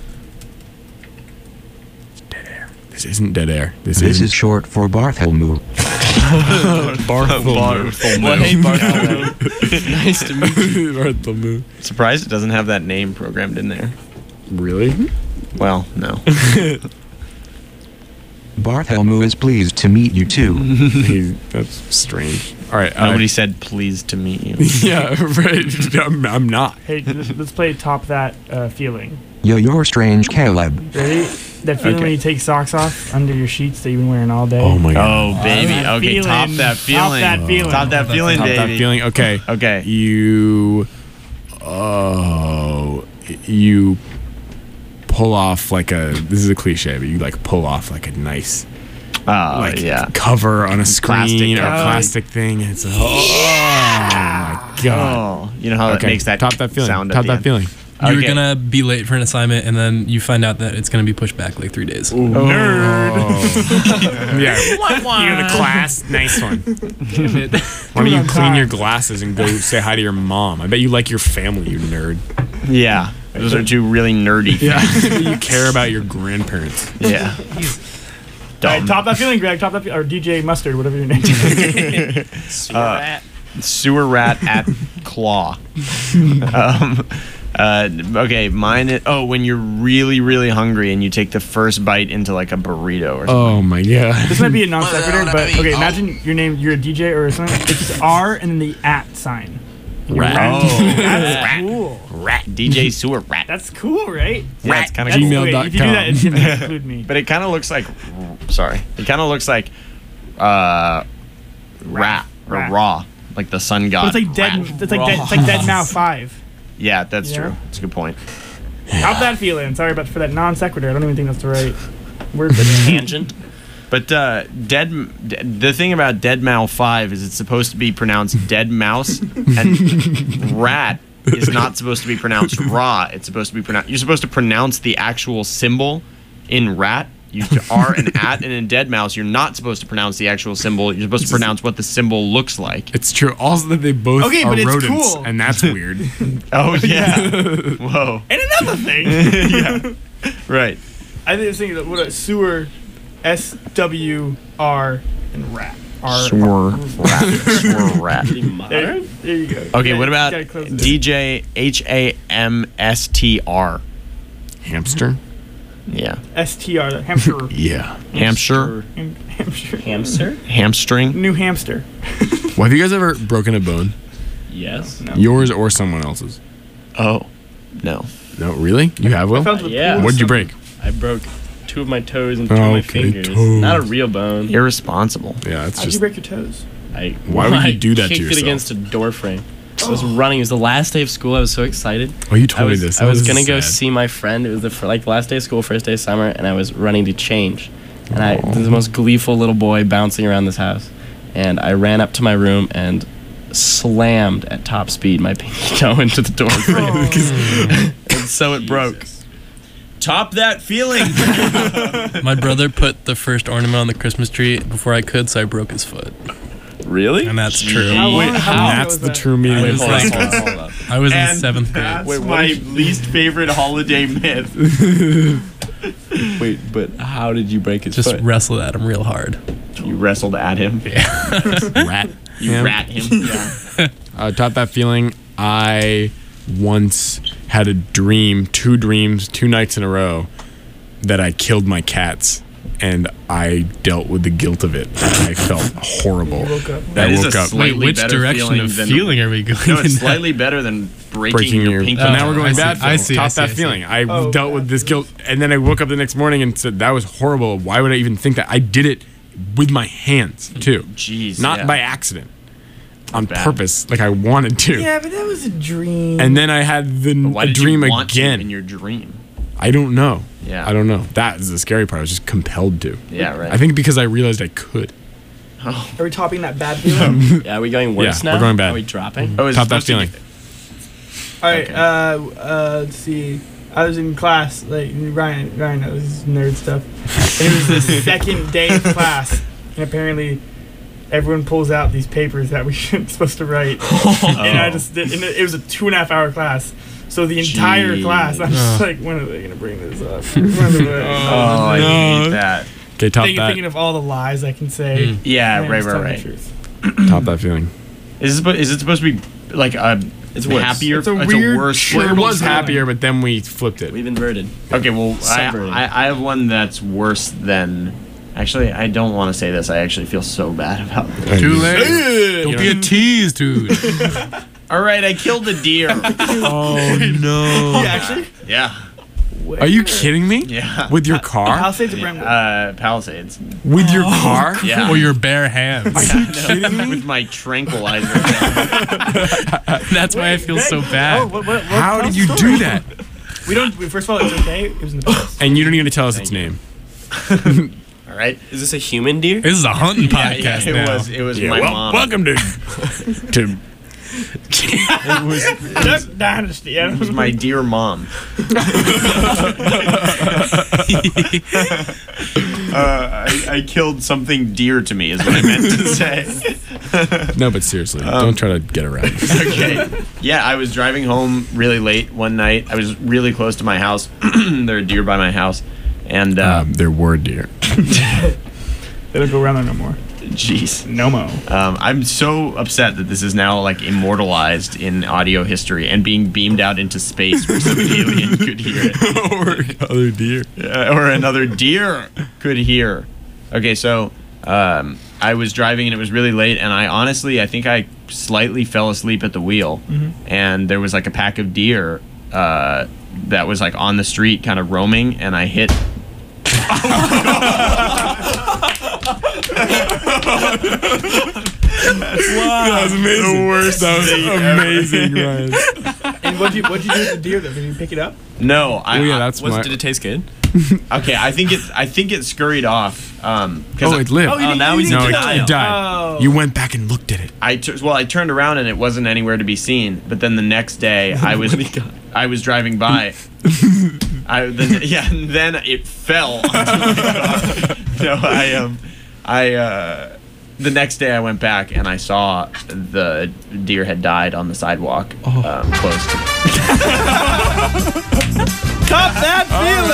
This isn't dead air. This, This isn't is short for Bartholomew. Bartholomew. Well, hey, Bartholomew. Nice to meet you. Bartholomew. Surprised it doesn't have that name programmed in there. Really? Well, no. Bartholomew is pleased to meet you too. He, that's strange. All right. uh, Nobody said pleased to meet you. yeah, right. I'm, I'm not. Hey, let's, let's play top that uh, feeling. Yo, you're strange, Caleb. Ready? That feeling Okay. when you take socks off under your sheets that you've been wearing all day. Oh my god. Oh, baby. that Okay, feeling. top that Top feeling. that feeling. Top that feeling, Top baby. that feeling. Okay. Okay. You. Oh. You pull off like a. This is a cliche, but you like pull off like a nice. Oh, like yeah. cover on a screen Plastic, or uh, plastic thing. It's oh, oh my god. Oh, you know how that Okay, makes that top that feeling. sound at Top the that end. feeling. You were Okay. gonna be late for an assignment, and then you find out that it's gonna be pushed back like three days. Nerd. yeah. You're the class. Nice one. Why don't you clean your glasses and go say hi to your mom? I bet you like your family, you nerd. Yeah. Those are two really nerdy things. Yeah. You care about your grandparents. Yeah. All right, top that feeling, Greg. Top that feeling, or D J Mustard, whatever your name is. Sewer rat. Sewer rat at claw. um, uh, okay, mine is. Oh, when you're really, really hungry and you take the first bite into like a burrito or something. Oh my god. This might be a non sequitur, but okay, imagine your name, you're a D J or something. It's just R and then the at sign. And you're Rat. rat. Oh. That's Rat. cool. Rat. D J Sewer rat. That's cool, right? Yeah, it's kind of That's- cool. wait, if you do that, it should include me. But it kind of looks like. Sorry. It kind of looks like. Uh, rat or Rat. raw, like the sun god. But it's like dead. rat. It's like dead. It's like Dead Now Five. Yeah, that's Yeah. true. That's a good point. Top that feeling. Sorry about for that non sequitur. I don't even think that's the right word. Tangent. But uh, dead. The thing about Dead Mouse Five is it's supposed to be pronounced Dead Mouse, and rat is not supposed to be pronounced raw. It's supposed to be pronounced. You're supposed to pronounce the actual symbol in rat. You are an at, and in Dead Mouse, you're not supposed to pronounce the actual symbol. You're supposed to pronounce what the symbol looks like. It's true. Also, that they both Okay, are but it's rodents, cool. and that's weird. Oh yeah. Whoa. And another thing. Yeah. Right. I think it's thinking that what a sewer, S W R and rat. R. Sewer rat. Sewer rat. There, there you go. Okay, You what gotta- about you gotta close this. D J H A M S T R? Hamster. Yeah. S T R, the hamster. Yeah. Hamster. Ham- hamster. Hamster? Hamstring. New hamster. Well, have you guys ever broken a bone? Yes. No. Yours or someone else's? Oh, no. No, really? You have, Will? I found the Yeah. pool. What'd you break? I broke two of my toes and two of my Okay, fingers. toes. Not a real bone. Irresponsible. Yeah, it's How'd you just. break your toes? I, Why would you I do that to kicked yourself? it against a door frame. I was running. It was the last day of school. I was so excited. Oh, you told I me was, this. I Oh, was this gonna is go sad. see my friend. It was the fir- like last day of school, first day of summer, and I was running to change. And I was the most gleeful little boy bouncing around this house. And I ran up to my room and slammed at top speed my pinky toe into the door frame. Oh. and so it broke. Top that feeling. My brother put the first ornament on the Christmas tree before I could, so I broke his foot. Really? And that's true. How long- Wait, how long that's ago the was true I meaning was of like, Christmas. Hold up. I was in And seventh grade. That's Wait, what my did you- least favorite holiday myth. Wait, but how did you break his Just foot? wrestled at him real hard. You wrestled at him. Rat. You him. rat him. Yeah. Uh, top that feeling. I once had a dream, two dreams, two nights in a row, that I killed my cats, and I dealt with the guilt of it. I felt horrible. woke up. That I is woke a up slightly Wait, which better direction feeling of than- feeling are we going No, in it's now? slightly better than breaking, breaking your, your. pinky. But now we're I going see, bad. I feeling. see, I Top see, that I see. feeling. I Oh, dealt with bad this guilt, and then I woke up the next morning and said that was horrible. Why would I even think that? I did it with my hands too, Jeez. not yeah. by accident, on bad. purpose. Like I wanted to. Yeah, but that was a dream. And then I had the Why a did dream you want to again. in your dream? I don't know. Yeah. I don't know. That is the scary part. I was just compelled to. Yeah, right. I think because I realized I could. Oh, Are we topping that bad feeling? Yeah, are we going worse Yeah, now? we're going bad. Are we dropping? oh is it Top that supposed to feeling. get- All right. Okay. Uh, uh, let's see. I was in class, like Ryan. Ryan knows his nerd stuff. And it was the second day of class, and apparently, everyone pulls out these papers that we weren't supposed to write. And I just did. And it was a two and a half hour class. So the entire Jeez. class, I'm just like, when are they gonna bring this up? When are they gonna- Oh, I hate that. Okay, top Thinking, that. thinking of all the lies I can say. Mm. Yeah, and right, just right, tell the right. truth. Top that feeling. Is it, suppo- is it supposed to be like a It's worse. happier? It's a weird, worse. short- It Horrible was feeling. happier, but then we flipped it. We've inverted. Okay, well, I, Subverting. I, I have one that's worse than. Actually, I don't want to say this. I actually feel so bad about this. Too late. Don't be a tease, dude. All right, I killed a deer. Oh no! Yeah, actually. Yeah. Are you kidding me? Yeah. With your car? Palisades or Brentwood? Uh, Palisades. With your car? Yeah. Or your bare hands. Are you kidding me? With my tranquilizer. That's why I feel so Oh, bad. what, what, what, How tell did the you story. do that? We don't. First of all, it's okay. It was in the past. And you don't even tell us its name. All right. Is this a human deer? This is a hunting Yeah, yeah, podcast it now. was. It was Yeah, my well, mom. welcome to to It was, it was, Duck Dynasty. I it don't was my dear mom. uh, I, I killed something dear to me, is what I meant to say. No, but seriously, Um, don't try to get around. Okay. Yeah, I was driving home really late one night. I was really close to my house. There are deer by my house. And, uh, Um, there were deer. They don't go around there no more. jeez. No mo. Um, I'm so upset that this is now like immortalized in audio history and being beamed out into space where some alien could hear it. Or other deer. Uh, or another deer could hear. Okay, so um, I was driving and it was really late, and I honestly, I think I slightly fell asleep at the wheel, Mhm. and there was like a pack of deer uh, that was like on the street, kind of roaming, and I hit. That was amazing. The worst that was amazing, Ryan. And what'd you what'd you do with the deer though? Did you pick it up? No, I. Oh, yeah, I- that's Was, my- did it taste good? okay. I think it. I think it scurried off. Um, 'cause Oh, I- it lived. Oh, you Oh, didn't- now you he's didn't No, in it, kill denial. it died. Oh. You went back and looked at it. I t- well, I turned around and it wasn't anywhere to be seen. But then the next day, I was I was driving by. I then, yeah, and then it fell onto my car. No, I um, I uh, the next day I went back and I saw the deer had died on the sidewalk, um, close to me. Top that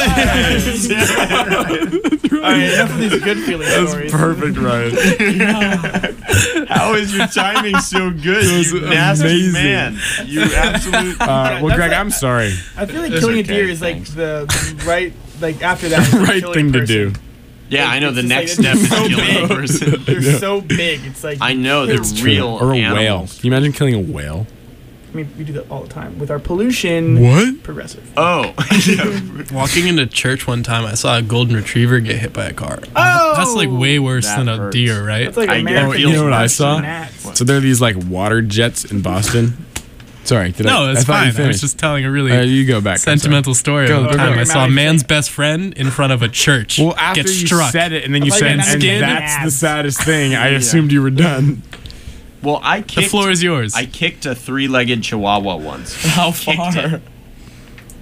feeling. All right, enough of these good feeling stories. Perfect, Ryan. How is your timing so good? was You nasty amazing. man. You absolute. Uh, well, That's Greg, like- I'm sorry. I feel like It's killing okay, a deer is like thanks. the right, like after that, the Right thing to do. Yeah, I know. It's The just next like- step is it's so killing a big. person. They're Yeah. so big. It's like I know they're It's true. real Or a whale. animals. Can you imagine killing a whale? I mean, we do that all the time with our pollution. What? Progressive. Oh, Walking into church one time, I saw a golden retriever get hit by a car. Oh! That's like way worse That than a hurts. deer, right? That's like I American. get- You know what I saw? Gnats. So there are these like water jets in Boston. Sorry, did I? No, that's I thought you fine. I was finished. just telling a really Uh, you go back. I'm sorry. sentimental story Go, of go, the time go. I saw a man's best friend in front of a church Well, after get you struck. said it and then you I thought said, you and meant that's skin. the saddest thing, I Yeah. assumed you were done. well, I The kicked. floor is yours. I kicked a three-legged chihuahua once. How Kicked far? it.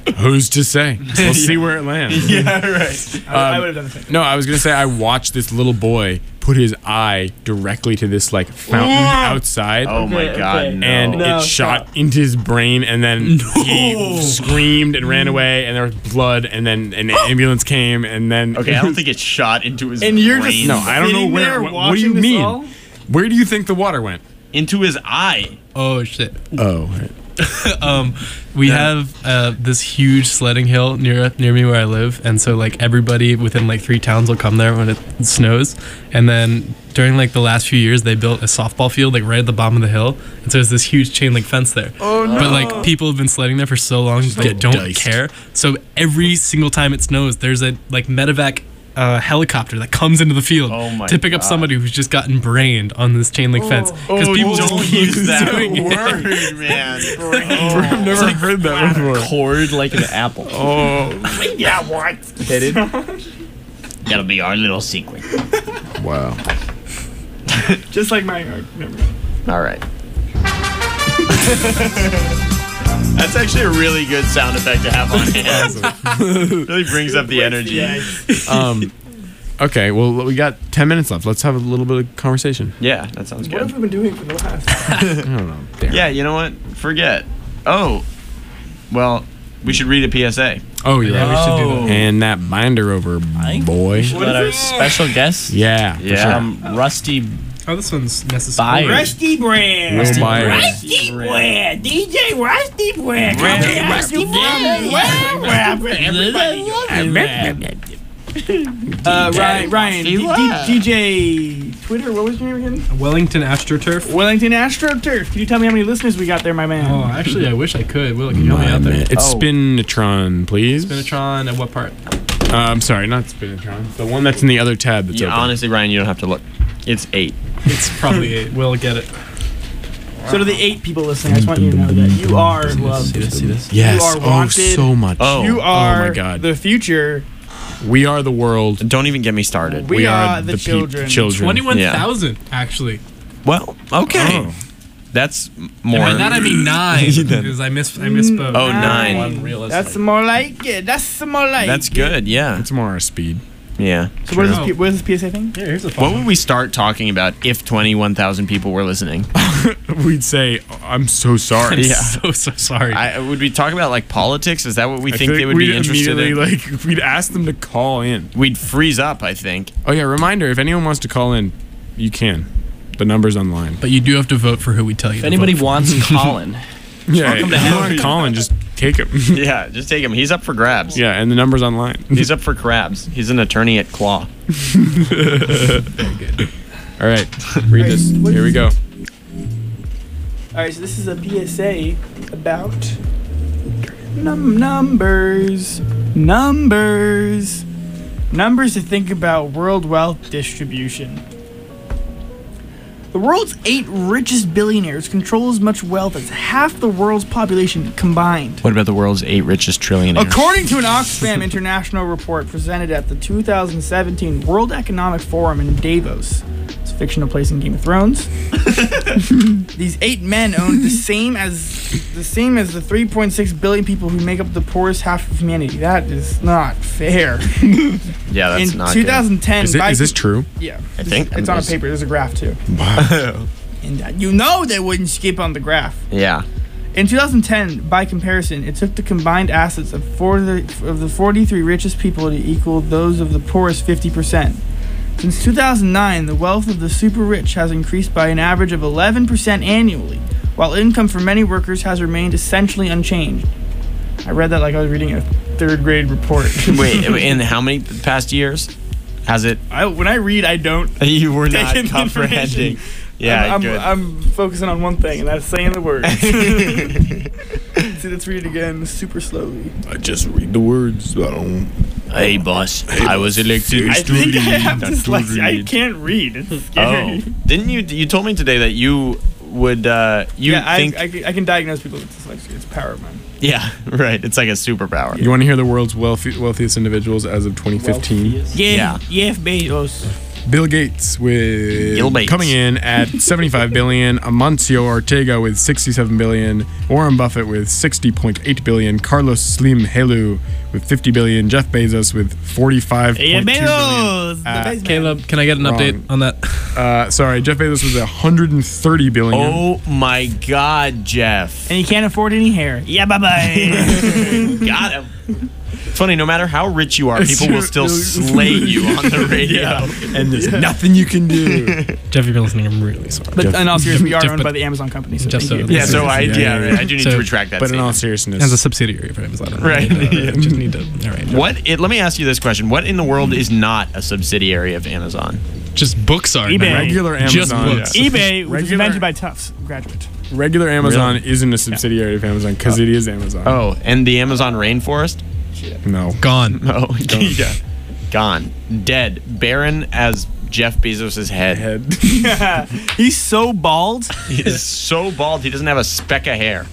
Who's to say? We'll see where it lands. Yeah, right. I, I would have done the same. No, I was gonna say I watched this little boy put his eye directly to this like fountain Yeah. outside. Oh my Okay, god, okay. no. And No, it shot into his brain, and then he screamed and ran away, and there was blood, and then an ambulance came, and then Okay, I don't think it shot into his And you're brain. just no, I don't know sitting where. there What, what do you watching this mean? all? Where do you think the water went? into his eye. Oh shit. Oh, right. um, we have uh, this huge sledding hill near near me where I live, and so like everybody within like three towns will come there when it snows. And then during like the last few years, they built a softball field like right at the bottom of the hill, and so there's this huge chain link fence there. Oh no! But like people have been sledding there for so long, they get don't diced. care. So every single time it snows, there's a like medevac uh, helicopter that comes into the field Oh my to pick up God. somebody who's just gotten brained on this chain link fence because Oh, people don't just use keep that doing it. word, man. I've never heard that before. Cord like an apple. Oh, yeah, what? Headed. That'll be our little secret. wow. Just like my yard. Never mind. All right. That's actually a really good sound effect to have on hand. Really brings up the energy. Um, okay, well, we got ten minutes left. Let's have a little bit of conversation. Yeah, that sounds What have good. we been doing for the last? I don't know. Damn. Yeah, you know what? Forget. Oh, well, we should read a P S A. Oh, you're Yeah, right. we should do that. Hand that binder over, I- boy. we should let our special guest, Yeah, for Yeah. sure. um, Rusty Oh, this one's necessary. Byers. Rusty Brand. Will Byers. Rusty Brand. D J Rusty Brand. Rusty Uh, Ryan, Ryan, D- D- D J Twitter, what was your name again? Wellington AstroTurf. Wellington AstroTurf. Can you tell me how many listeners we got there, my man? Oh, actually, I wish I could. Will, can you help me My out there? man. It's Oh. Spinatron, please. Spinatron, at what part? Uh, I'm sorry, not Spinatron. The one that's in the other tab that's Yeah, open. honestly, Ryan, you don't have to look. It's eight. It's probably eight. We'll get it. So to the eight people listening, I just want you to know that you are loved. See this? See this? Yes. You are Oh, wanted. so much. Oh. You are oh my God. the future. We are the world. Don't even get me started. We, are, the the, pe- children. children. Twenty-one thousand, actually. Well, okay. Oh. That's And more. by that I mean nine, because I miss I misspoke. Oh, nine. Unrealistic. That's more like it. That's more like That's it. good, yeah. It's more our speed. Yeah. So what is, True. this, P- what is this P S A thing? Yeah, here's a fun What would we start talking about if twenty-one thousand people were listening? We'd say, I'm so sorry. Yeah. so so sorry. I, would we talk about like politics? Is that what we I think feel they like would be we'd interested in? immediately, Like, we'd ask them to call in. We'd freeze up, I think. Oh, yeah, reminder, if anyone wants to call in, you can. The number's online. but you do have to vote for who we tell you. If to anybody vote for. wants Colin, Yeah, Welcome to if you hell. want Colin, just take him. Yeah, just take him. He's up for grabs. Yeah, and the number's online. He's up for crabs. He's an attorney at Claw. All right, read this. What Here we is- go. All right, so this is a P S A about num- numbers, numbers, numbers to think about world wealth distribution. The world's eight richest billionaires control as much wealth as half the world's population combined. What about the world's eight richest trillionaires? According to an Oxfam International report presented at the two thousand seventeen World Economic Forum in Davos, it's a fictional place in Game of Thrones. These eight men own the same as the same as the three point six billion people who make up the poorest half of humanity. That is not fair. Yeah, that's in not two thousand ten, Is, it, by is this true? yeah, I this- think it's on a this- paper. There's a graph too, Wow. and uh, you know they wouldn't skip on the graph. good. Yeah. In two thousand ten, by comparison, it took the combined assets of, forty, of the forty-three richest people to equal those of the poorest fifty percent. Since two thousand nine, the wealth of the super rich has increased by an average of eleven percent annually, while income for many workers has remained essentially unchanged. I read that like I was reading a third grade report. Wait, in how many past years has it? I, when I read, I don't. You were take not in the comprehending. information. Yeah, I'm, I'm, good. I'm focusing on one thing, and that's saying the words. See, let's read it again super slowly. I just read the words. I don't. Hey, boss. I was elected. I think I have Not to dyslexia. I read. can't read. It's Oh, scary. didn't you? You told me today that you would. Uh, you yeah, I, think? I, can- I can diagnose people with dyslexia. It's a power of mine. yeah, right. It's like a superpower. You want to hear the world's wealthy, wealthiest individuals as of twenty fifteen? Yeah. Jeff Bezos. Bill Gates with Bill Gates. coming in at seventy-five billion. Amancio Ortega with sixty-seven billion. Warren Buffett with sixty point eight billion. Carlos Slim Helu with fifty billion. Jeff Bezos with forty-five point two billion. Bezos, the Uh, Bezos. Caleb, can I get an Wrong. update on that? Uh, sorry, Jeff Bezos was one hundred thirty billion. Oh my God, Jeff. And he can't afford any hair. Yeah, bye bye. Got him. It's funny, no matter how rich you are, people will still slay you on the radio. And there's nothing you can do. Jeff, if you're listening, I'm really sorry. But in all seriousness, we are Jeff, owned but- by the Amazon company. So Just thank so- you. Yeah, so I, Yeah, yeah, yeah, yeah. I do need So- to retract that But in all statement. seriousness, As a subsidiary of Amazon. Right, I yeah. just need to. All right. What? It, let me ask you this question. What in the world is not a subsidiary of Amazon? Just books are. eBay. now. regular Just Amazon. books. eBay, which was Regular- invented by Tufts graduate. Regular Amazon isn't a subsidiary of Amazon because it is Amazon. Oh, and the Amazon rainforest? No. Gone. Oh, yeah. Gone. Dead. Barren as Jeff Bezos' head. Head. He's so bald, He is so bald, he doesn't have a speck of hair.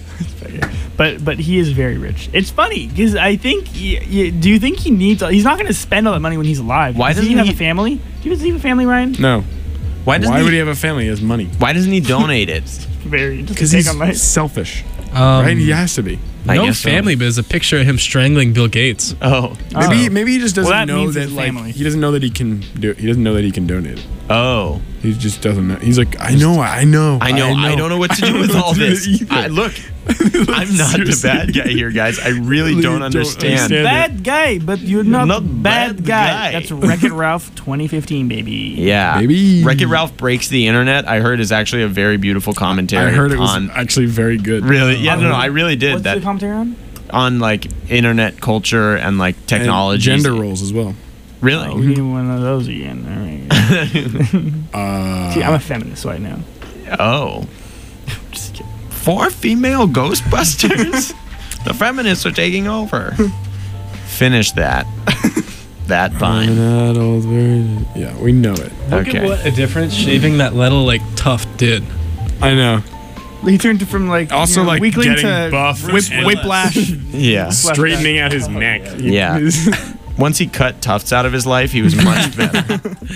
but but he is very rich. It's funny because I think. y y do you think he needs? He's not going to spend all that money when he's alive. Why does he doesn't have he- a family? Do you does he have a family, Ryan? No. Why doesn't Why he, would he have a family? He has money. Why doesn't he donate it? Very. Because Take he's on life. selfish. Um, right? He has to be. I no guess so. family, but there's a picture of him strangling Bill Gates. Oh. Maybe Oh. maybe he just doesn't Well, that know means that it's a like family. he doesn't know that he can do it. He doesn't know that he can donate it. Oh. He just doesn't know. He's like, I know, I know, I know, I, don't know what to do with all this. either. I, look, I'm not the Seriously. bad guy here, guys. I really Really don't don't understand. understand. Bad guy, but you're not, Not bad, bad guy. guy. That's Wreck-It Ralph twenty fifteen, baby. Yeah. Maybe- Wreck-It Ralph Breaks the Internet, I heard, is actually a very beautiful commentary I heard it was on... actually very good. Really? Yeah, no, no, I really did. What's that the commentary on? on, like, internet culture and, like, And technology. gender roles as well. Really? Oh, we need one of those again. All right. Uh, See, I'm a feminist, so I know. Oh. Just kidding. Four female Ghostbusters? The feminists are taking over. Finish that. That vine. Yeah, we know it. Look Okay. at what a difference shaving that little like tuft did. I know. He turned from like Also, you know, like, weakling getting to buff whip, and- whiplash. Yeah. Straightening out his neck. Yeah. Once he cut tufts out of his life, he was much better.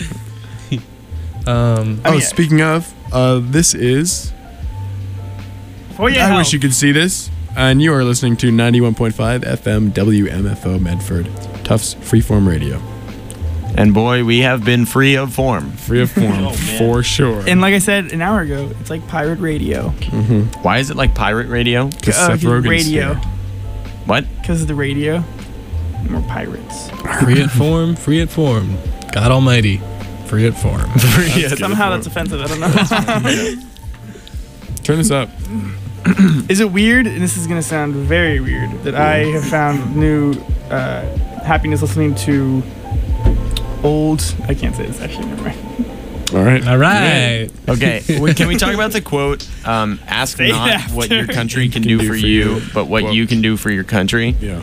Um, Oh, mean- speaking of, uh, this is. For your I health. wish you could see this. And you are listening to ninety-one point five F M W M F O Medford, Tufts Freeform Radio. And boy, we have been free of form. Free of form, for sure. And like I said an hour ago, it's like pirate radio. Why is it like pirate radio? Because Uh, Seth 'cause Rogen's radio. here. What? Because of the radio. We're pirates. free at form, free at form. God Almighty, free at form. Somehow that's offensive. I don't know. Turn this up. Is it weird, and this is going to sound very weird, that I have found new uh, happiness listening to old... I can't say this, actually, never mind. All right. All right. Okay, wait, can we talk about the quote? Um, ask Say it not after. what your country can do for you, but what Well- you can do for your country. Yeah.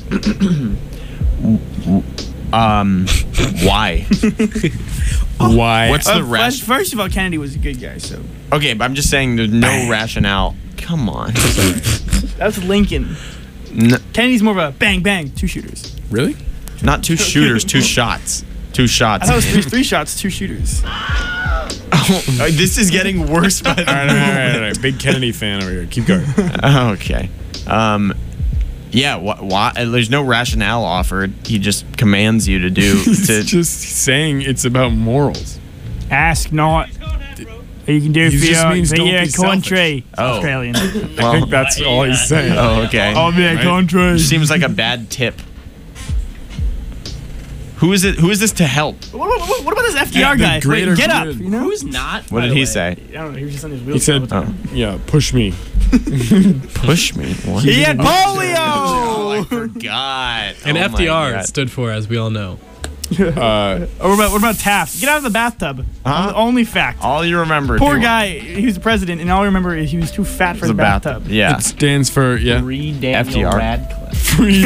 Um, why? Why? What's Uh, the rest? first, first of all, Kennedy was a good guy, so... Okay, but I'm just saying there's no rationale. Come on. That's Lincoln. N- Kennedy's more of a bang, bang, two shooters. Really? not two shooters, two shots. Two shots. I thought it was three, three shots, two shooters. Oh, this is getting worse by the All right, all right, all right, all right. Big Kennedy fan over here. Keep going. Okay. Um, yeah. Wh- why? There's no rationale offered. He just commands you to do. He's To, just saying it's about morals. Ask not. You can do He for just your, means for don't your be country. Oh. Australian. I think that's all he's saying. Oh, okay. Of your Right? country. Seems like a bad tip. Who is it? Who is this to help? What, what, what about this F D R The guy? greater Wait, get up. good. You know? Who's not? What by did the he way? say? I don't know. He was just on his He wheels. said, Oh. "Yeah, push me." Push me. What? He had Oh, I polio. forgot. And Oh F D R my God. stood for, as we all know. Uh, Or what about, what about Taft? Get out of the bathtub. Huh? The only fact. All you remember. Poor too. guy. He was the president, and all I remember is he was too fat for The the bathtub. bathtub. Yeah. It stands for yeah. Free Daniel F D R. Radcliffe. Free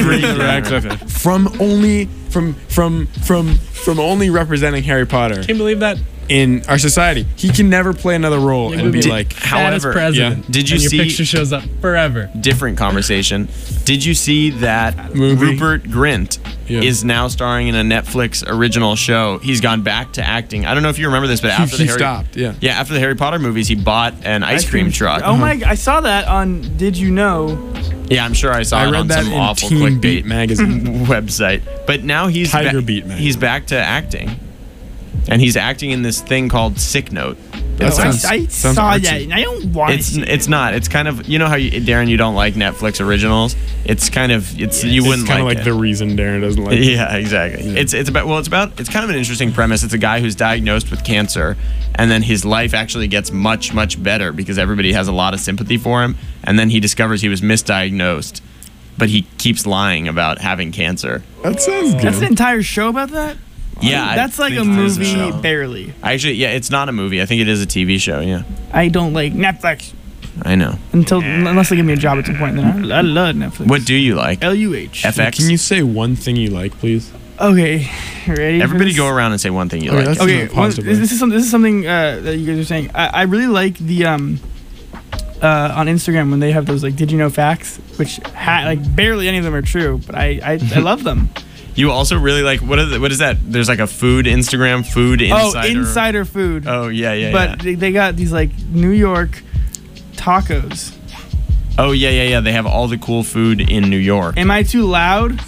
Radcliffe. From only from from from from only representing Harry Potter. Can't believe that in our society. He can never play another role You and be would be like, Fattest however, president. yeah. Did you and your see- picture shows up forever? Different conversation. Did you see that Movie? Rupert Grint Yeah. is now starring in a Netflix original show? He's gone back to acting. I don't know if you remember this, but He- after the he Harry, stopped, yeah. yeah, after the Harry Potter movies, he bought an ice, cream, truck. Oh my! I saw that on Did You Know? Yeah, I'm sure I saw I it read on that some in awful Teen clickbait Beat magazine. website. But now he's Tiger ba- Beat magazine. he's back to acting, and he's acting in this thing called Sick Note. That Oh, I, sounds- I sounds saw artsy. that, and I don't want It's it. it's not. It's kind of, you know how you, Darren, you don't like Netflix originals. It's kind of it's you It's wouldn't kind of like, like it. the reason Darren doesn't like it. Yeah, exactly. It's it's about well, it's about it's kind of an interesting premise. It's a guy who's diagnosed with cancer, and then his life actually gets much much better because everybody has a lot of sympathy for him, and then he discovers he was misdiagnosed, but he keeps lying about having cancer. That sounds good. That's an entire show about that. Yeah, I that's like a think it is a movie, show. barely. Actually, yeah, it's not a movie. I think it is a T V show. Yeah, I don't like Netflix I know. until unless they give me a job at some point. Then I, I love Netflix. What do you like? L U H. F X. Can you say one thing you like, please? Okay, ready? for Everybody this? go around and say one thing you Okay, like. that's- Okay, not one, positively. this is something. This is something uh, that you guys are saying. I, I really like the um uh, on Instagram when they have those like did you know facts, which ha- like barely any of them are true, but I I, I love them. You also really like what is it, what is that? There's like a food Instagram food insider. Oh, insider food. Oh yeah, yeah, but yeah. They, they got these like New York tacos. Oh yeah, yeah, yeah. They have all the cool food in New York. Am I too loud?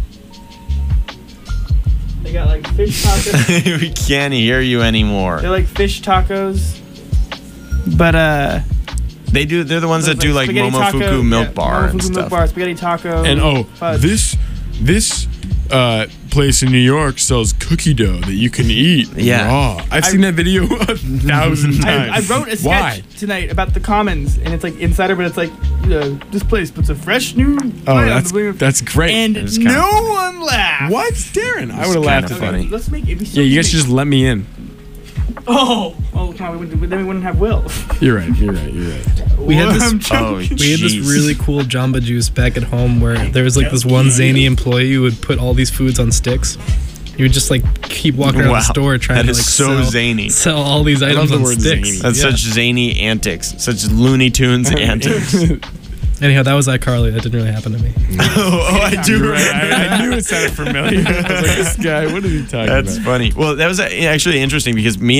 They got like fish tacos. We can't hear you anymore. They're like fish tacos, but uh. They do. They're the ones that do like spaghetti Momofuku taco, milk yeah, bar and Momofuku stuff. milk bar, spaghetti taco. And oh, fudge. this this uh, place in New York sells cookie dough that you can eat Yeah. raw. I've I- seen that video a thousand times. I, I wrote a sketch Why? tonight about the Commons, and it's like insider, but it's like uh, this place puts a fresh new. Oh, plant on that's the blue- that's great. and It's kinda- no one laughed. What, Darren? I It's would have laughed kinda at that. funny. Let's make it. Yeah, you guys should just let me in. Oh, oh, come on. We wouldn't, then we wouldn't have Will. You're right. You're right. You're right. We had this- I'm Oh, joking. We had this jeez. really cool Jamba Juice back at home where there was like this one zany employee who would put all these foods on sticks. He would just like keep walking around Wow, the store trying that to is like so sell, zany. sell all these love items the on word sticks. zany. That's Yeah. such zany antics, such Looney Tunes antics. Anyhow, that was iCarly. That didn't really happen to me. oh, oh, I do You're right. remember. I, I knew it sounded familiar. I was like, this guy. What is he talking That's about? funny. Well, that was uh, actually interesting because me